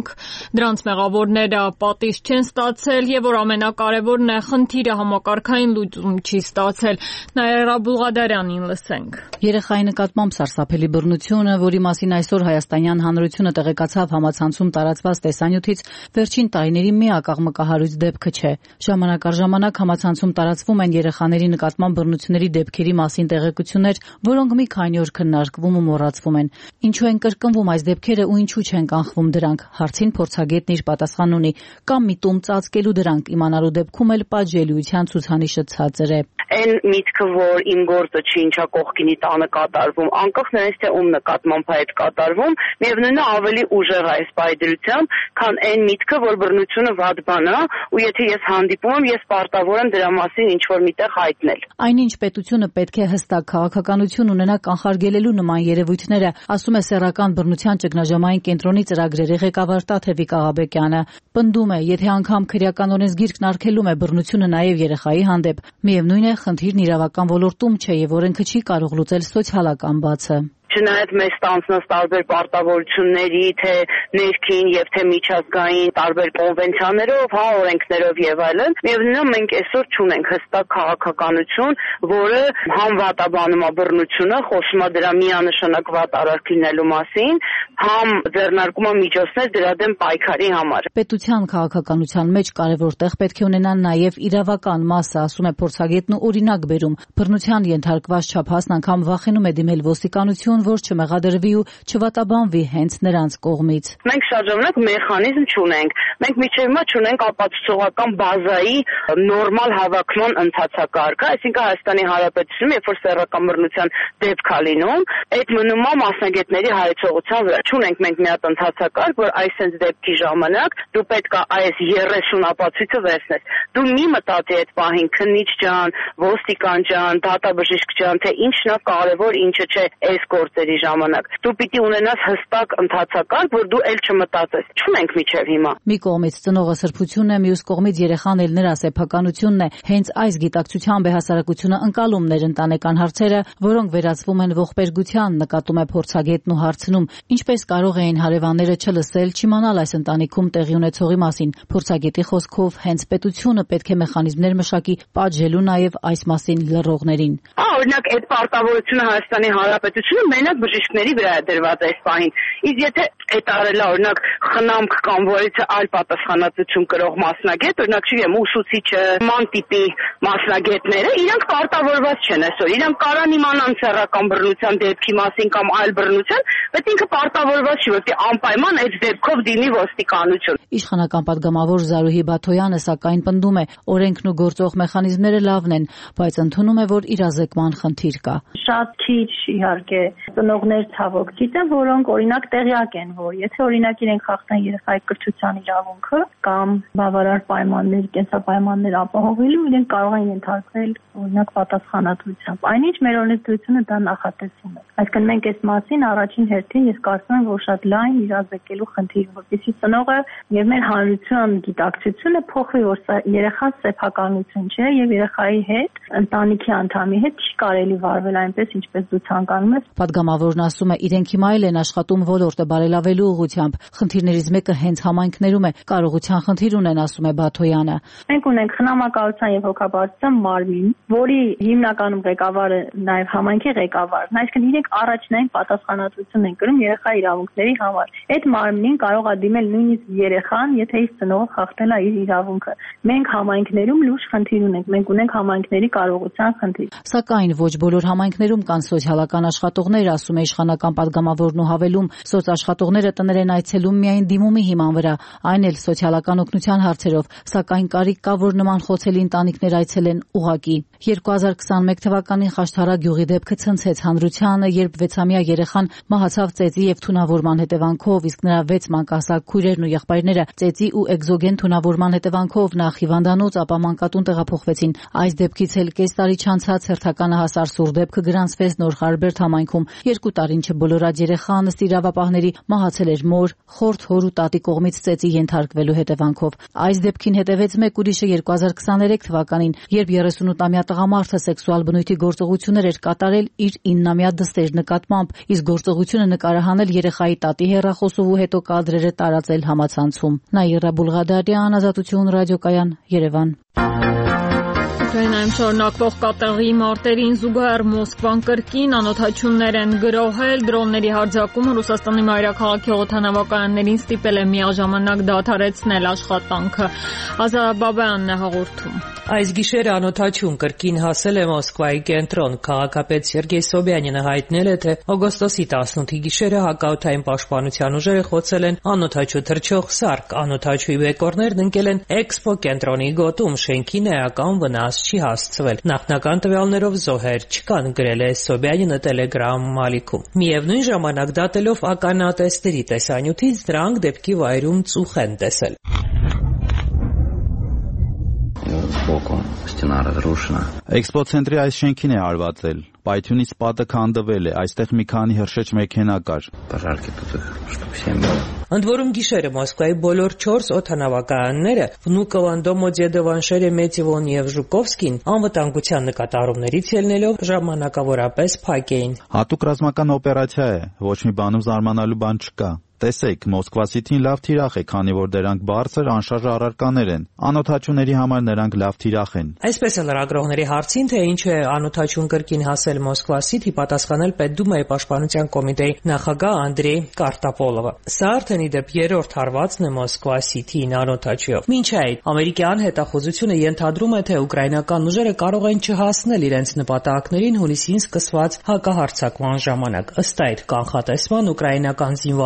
դրանց մեղավորները պատիժ չեն ստացել եւ որ ամենակարևորն է խնդիրը համակարգային լուծում չի ստացել։ Նաիրա Բուղադարյանին լսենք։ Երեխայի նկատմամբ սարսափելի բռնությունը, որի մասին այսօր հայաստանյան հանրությունը տեղեկացավ համացանցում տարածված տեսանյութից, վերջին տարիների միակ աղմկահարույց դեպքը չէ։ Ժամանակ առ ժամանակ համացանցում տարածվում են երեխաների նկատմամբ բռնությունների դեպքերի մասին տեղեկություններ, որոնք մի քանի օր քննարկվում ու մոռացվում են։ Ինչու են կրկնվում այս դեպքերը ու ինչու չեն կանխվում դրանք, հարցին փորձագետն իր պատասխանն ունի, կամ միտում ծածկելու դրանք իմանալու դեպքում էլ պատժելիության ցուցանիշը ցածր է։ Այն միտքը, որ իմ գործը չի ինչա կողքինի տանը կատարվում, անկախ նրանից թե ում նկատմամբ է այդ կատարվում, միևնույնն է ավելի ուժեղ է այս պայդրությամբ, քան այն միտքը, որ բռնությունը վատ բան է, ու եթե ես հանդիպում եմ, ես պարտավոր եմ դրա մասին ինչ որ միտեղ հայտնել։ Այնինչ պետությունը պետք է հստակ քաղաքականություն ունենա կանխարգելելու նման երևույթները, ասում է սեռական բռնության ճգնաժամային կենտրոնի ծրագրերի ղեկավար Տաթևիկ Աղաբեկյանը։ Պնդում է, եթե անգամ քրեական օրենսգիրքն արգելում է բռնությունը նաև երեխայի հանդեպ, միևնույն է խնդիրն իրավական ոլորտում չէ եւ օրենքը չի կարող լուծել սոցիալական բացը։ Չնայած մեզ ստանձնած տարբեր պարտավորությունների, թե ներքին եւ թե միջազգային տարբեր կոնվենցիաներով, օրենքներով եւ այլն, միևնույնն է մենք այսօր չունենք հստակ քաղաքականություն, որը համ վատաբանում է բռնությունը, խոսում է դրա միանշանակ վատ արարք լինելու մասին, համ ձեռնարկում է միջոցներ դրա դեմ պայքարի համար։ Պետության քաղաքականության մեջ կարևոր տեղ պետք է ունենան նաեւ իրավական մասը, ասում է փորձագետն ու օրինակ բերում։ Բռնության ենթարկված չափածն անգամ վախենում է դիմել ոստիկանություն, որ չմեղադրվի ու չվատաբանվի հենց նրանց կողմից։ Մենք շատ ժամանակ մեխանիզմ չունենք։ Մենք միջև հիմա չունենք ապացուցողական բազայի նորմալ հավաքման ընթացակարգը, այսինքն Հայաստանի Հանրապետությունում, երբ որ սեռական բռնության դեպք է լինում, այդ մնում է մասնագետների հայեցողության վրա։ Չունենք մենք մի հատ ընթացակարգ, որ այսպես դեպքի ժամանակ դու պետք է այս 30 ապացույցը վերցնես։ Դու մի մտածի այդ պահին քննիչ ջան, ոստիկան ջան, դատաբժիշկ ջան, թե ինչն է կարևոր, ինչը չէ այս գործերի ժամանակ։ Դու պիտի ունենաս հստակ ընթացակարգ, որ դու էլ չմտածես։ Չունենք միջև հիմա։ Մի կողմից ծնողը սրբությունն է, մյուս կողմից երեխան էլ նրա սեփականությունն է։ Հենց այս գիտակցությամբ է հասարակությունը ընկալումներ ընտանեկան հարցերը, որոնք վերածվում են ողբերգության, նկատում է փորձագետն ու հարցնում, ինչպես կարող էին հարևանները չլսել, չիմանալ այս ընտանիքում տեղի ունեցողի մասին։ Փորձագետի խոսքով հենց պետությունը պետք է մեխանիզմներ մշակի պատժելու նաև այս մասին լռողներին։ Օրինակ այդ պարտավորությունը Հայաստանի Հանրապետությունը մենակ բժիշկների վրա է դրված այս պահին։ Իսկ եթե այդ արելա օրինակ խնամք կամ որից այլ պատասխանատվություն կրող մասնագետ, օրինակ չգիտեմ, ուսուցիչը, ման տիպի մասնագետները, իրանք պարտավորված չեն այսօր։ Իրանք կարան իմանան սեռական բռնության դեպքի մասին կամ այլ բռնության, բայց ինքը պարտավորված չի, որ անպայման այդ դեպքով դիմի ոստիկանություն։ Իշխանական պատգամավոր Զարուհի Բաթոյանը սակայն պնդում է, օրենքն ու գործող մեխանիզմները լավն են, բայց ընդունում է, որ իրազեկման խնդիր կա։ Շատ քիչ իհարկե ծնողներ ցավոք գիտեն, որոնք օրինակ տեղյակ են, որ եթե օրինակ իրենք խախտեն երեխայի կրթության իրավունքը կամ բավարար պայմաններ, կենսապայմաններ ապահովելու, իրենք կարող են ենթարկվել օրինակ պատասխանատվությամբ։ Այնինչ մեր օրենսդրությունը դա նախատեսում է։ Այսինքն մենք այս մասին առաջին հերթին ես կարծում եմ, որ շատ լայն իրազեկելու խնդիր, որպեսզի ծնողը եւ մեր հանրության գիտակցությունը փոխվի, որ սա երեխան սեփականություն չէ եւ երեխայի հետ, ընտանիքի անդամի հետ չի կարելի վարվել այնպես, ինչպես դու ցանկանում ես։ Պատգամավորն ասում է, իրենք հիմա էլ են աշխատում ոլորտը բարելավելու ուղղությամբ։ Խնդիրներից մեկը հենց համայնքներում է, կարողության խնդիր ունեն, ասում է Բաթոյանը։ Մենք ունենք խնամակալության եւ հոգաբարձության մարմին, որի հիմնականում ղեկավարը նաեւ համայնքի ղեկավարն, այսինքն իրենք առաջնային պատասխանատվություն են կրում երեխայի իրավունքների համար։ Այդ մարմնին կարող է դիմել նույնիսկ երեխան, եթե իր ծնողը խախտել է իր իրավունքը։ Մենք համայնքներում լուրջ խնդիր ունենք, մենք ունենք համայնքների կարողության խնդիր։ Սակայն ոչ բոլոր համայնքներում կան սոցիալական աշխատողներ, ասում է իշխանական պատգամավորն ու հավելում, սոցաշխատողները տներ են այցելում միայն դիմումի հիման վրա, այն էլ սոցիալական օգնության հարցերով, սակայն կարիք կա, որ նման խոցելի ընտանիքներ այցելեն ուղղակի։ 2021 թվականին Խաշթարա գյուղի դեպքը ցնցեց հանրությանը, երբ 6-ամյա երեխան մահացավ ծեծի եւ թունավորման հետևանքով, իսկ նրա 6 մանկասակ քույրերն ու եղբայրները ծեծի ու էկզոգեն թունավորման հետևանքով նախ հիվանդանոց, ապա մանկատուն տեղափոխվեցին։ Այս դեպքից էլ կես տարի չանցած հերթականը հասար սուր դեպքը գրանցվեց Նոր Խարբերդ համայնքում։ 2 տարին չբոլորած երեխան ըստ իրավապահների մահացել էր մոր, խորթ հոր ու տատի կողմից ծեծի ենթարկվելու հետևանքով։ Այս դեպքին հետևեց մեկ ուրիշը 2023 թվականին, երբ 38-ամյա տղամարդը սեքսուալ բնույթի գործողություններ էր կատարել իր 9-ամյա դստեր նկատմամբ, իսկ գործողությունը նկարահանել երեխայի տատի հեռախոսով ու հետո կադրերը տարածել համացանցում։ Նաիրա Բուլղադարյան, Ազատություն ռադիոկայան, Երևան։ Ուկրաինայում շարունակվող կատաղի մարտերին զուգահեռ Մոսկվան կրկին անօթաչուններ են գրոհել, դրոնների հարձակումը Ռուսաստանի մայրաքաղաքի օդանավակայաններին ստիպել է միաժամանակ դադարեցնել աշխատանքը։ Ազատ Բաբայանն է հաղորդում։ Այս գիշերը անօթաչուն կրկին հասել է Մոսկվայի կենտրոն։ Քաղաքապետ Սերգեյ Սոբյանինը հայտնել է, թե օգոստոսի 18-ի գիշերը հակաօդային պաշտպանության ուժերը խոցել են անօթաչու թռչող սարք։ Անօթաչուի բեկորներն ընկել են Էքսպո կենտրոնի գոտում, շենքին էական վնաս չի հասցվել։ Նախնական տվյալներով զոհեր չկան, գրել է Սոբյանինը Telegram ալիքում։ Միևնույն ժամանակ դատելով ականատեսների տեսանյութից դրանք դեպքի վայրում ծուխ են տեսել։ Էքսպո ցենտրի այս շենքին է հարվածել։ Պայթյունից պատը քանդվել է, այստեղ մի քանի հրշեջ մեքենա կար։ Ընդ որում գիշերը Մոսկվայի բոլոր 4 օդանավակայանները Վնուկովը, Դոմոդեդովը, Շերեմետիևոն եւ Ժուկովսկին անվտանգության նկատառումներից ելնելով ժամանակավորապես փակ էին։ Հատուկ ռազմական օպերացիա է, ոչ մի բանում զարմանալու բան չկա։ Տեսեք, Մոսկվա Սիթին լավ թիրախ է, քանի որ դրանք բարձր անշարժ առարկաներ են։ Անօթաչուների համար նրանք լավ թիրախ են։ Այսպես է լրագրողների հարցին, թե ինչ է անօթաչուն կրկին հասել Մոսկվա Սիթի, պատասխանել Պետդումայի պաշտպանության կոմիտեի նախագահ Անդրեյ Կարտապոլովը։ Սա արդեն իդեպ երրորդ հարվածն է Մոսկվա Սիթիին անօթաչուով։ Մինչ այդ ամերիկյան հետախուզությունը ենթադրում է, թե ուկրաինական ուժերը կարող են չհասնել իրենց նպատակներին հունիսին սկսված հակահարձակման ժամանակ։ Ըստ այդ կանխատեսման ուկրաինական զինված ուժերը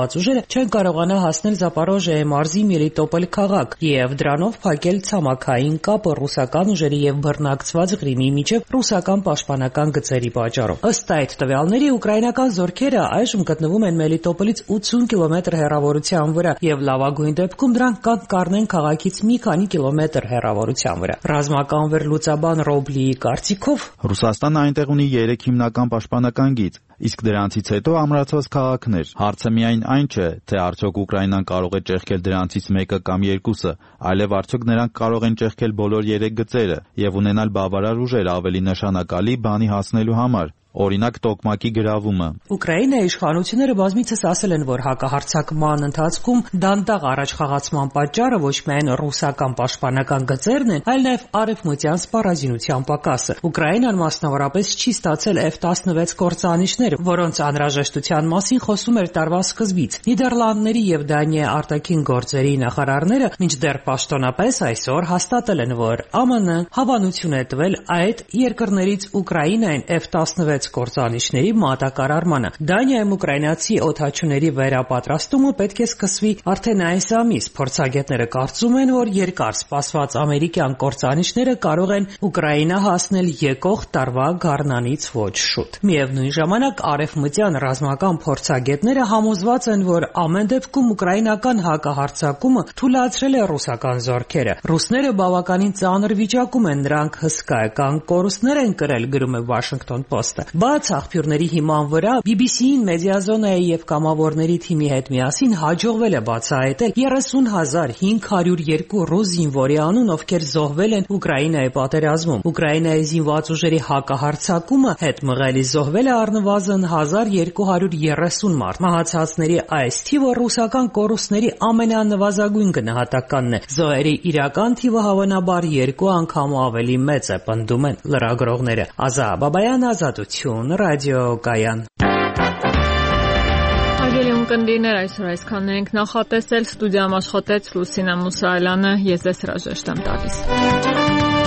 չեն կարողանա հասնել Զապորոժիայի մարզի Մելիտոպոլ քաղաք եւ դրանով փակել ցամաքային կապը ռուսական ուժերի եւ բռնակցված Ղրիմի միջև ռուսական պաշտպանական գծերի պատճառով։ Ըստ այդ տվյալների ուկրաինական զորքերը այժմ գտնվում են Մելիտոպոլից 80 կիլոմետր հեռավորության վրա եւ լավագույն դեպքում դրանք կառնեն քաղաքից մի քանի կիլոմետր հեռավորության վրա։ Ռազմական վերլուծաբան Ռոբլիի կարծիքով Ռուսաստանը այնտեղ ունի 3 հիմնական պաշտպանական գիծ, իսկ դրանցից հետո ամրացված քաղաքներ։ Հարցը միայն այն չէ, թե արդյոք Ուկրաինան կարող է ճեղքել դրանցից մեկը կամ երկուսը, այլև արդյոք նրանք կարող են ճեղքել բոլոր 3 գծերը եւ ունենալ բավարար ուժեր ավելի նշանակալի բանի հասնելու համար։ Օրինակ տոկմակի գրավումը։ Ուկրաինայի իշխանությունները բազմիցս ասել են, որ հակահարձակման ընթացքում դանդաղ առաջխաղացման պատճառը ոչ միայն ռուսական պաշտպանական գծերն են, այլ նաև արևմտյան սպառազինության պակասը։ Ուկրաինան մասնավորապես չի ստացել F-16 կործանիչներ, որոնց անհրաժեշտության մասին խոսում էր տարվա սկզբից։ Նիդերլանդների եւ Դանիայի արտաքին գործերի նախարարները մինչդեռ պաշտոնապես այսօր հաստատել են, որ ԱՄՆ հավանություն է տվել այդ երկրներից Ուկրաինային F-16 կործանիչների մատակարարմանը։ Դանիայում ուկրաինացի օդաչուների վերապատրաստումը պետք է սկսվի արդեն այս ամիս։ Փորձագետները կարծում են, որ երկար սպասված ամերիկյան կործանիչները կարող են Ուկրաինա հասնել եկող տարվա գարնանից ոչ շուտ։ Միևնույն ժամանակ արևմտյան ռազմական փորձագետները համոզված են, որ ամեն դեպքում ուկրաինական հակահարձակումը թույլատրել է ռուսական զորքերը։ Ռուսները բավականին ծանր վիճակում են, նրանք հսկայական կորուստներ են կրել, գրում է Washington Post-ը։ Բաց աղբյուրների հիման վրա BBC-ին մեդիազոնայի եւ կամավորների թիմի հետ միասին հաջողվել է բացահայտել 30,502 ռուս զինվորի անուն, ովքեր զոհվել են Ուկրաինայի պատերազմում։ Ուկրաինայի զինված ուժերի հակահարձակումը հետ մղելի զոհվել է առնվազն 1230 մարդ։ Մահացածների այս թիվը ռուսական կորուստների ամենանվազագույն գնահատականն է։ Զոհերի իրական թիվը հավանաբար 2 անգամ ավելի մեծ է, պնդում են լրագրողները։ Ազա Բաբայան, Ազատություն, ռադիոկայան։ Հարգելի ունկնդիրներ, այսօր այսքանն ենք նախատեսել։ Ստուդիայում աշխատեց Լուսինե Մուսայելյանը, ես ձեզ հրաժեշտ եմ տալիս։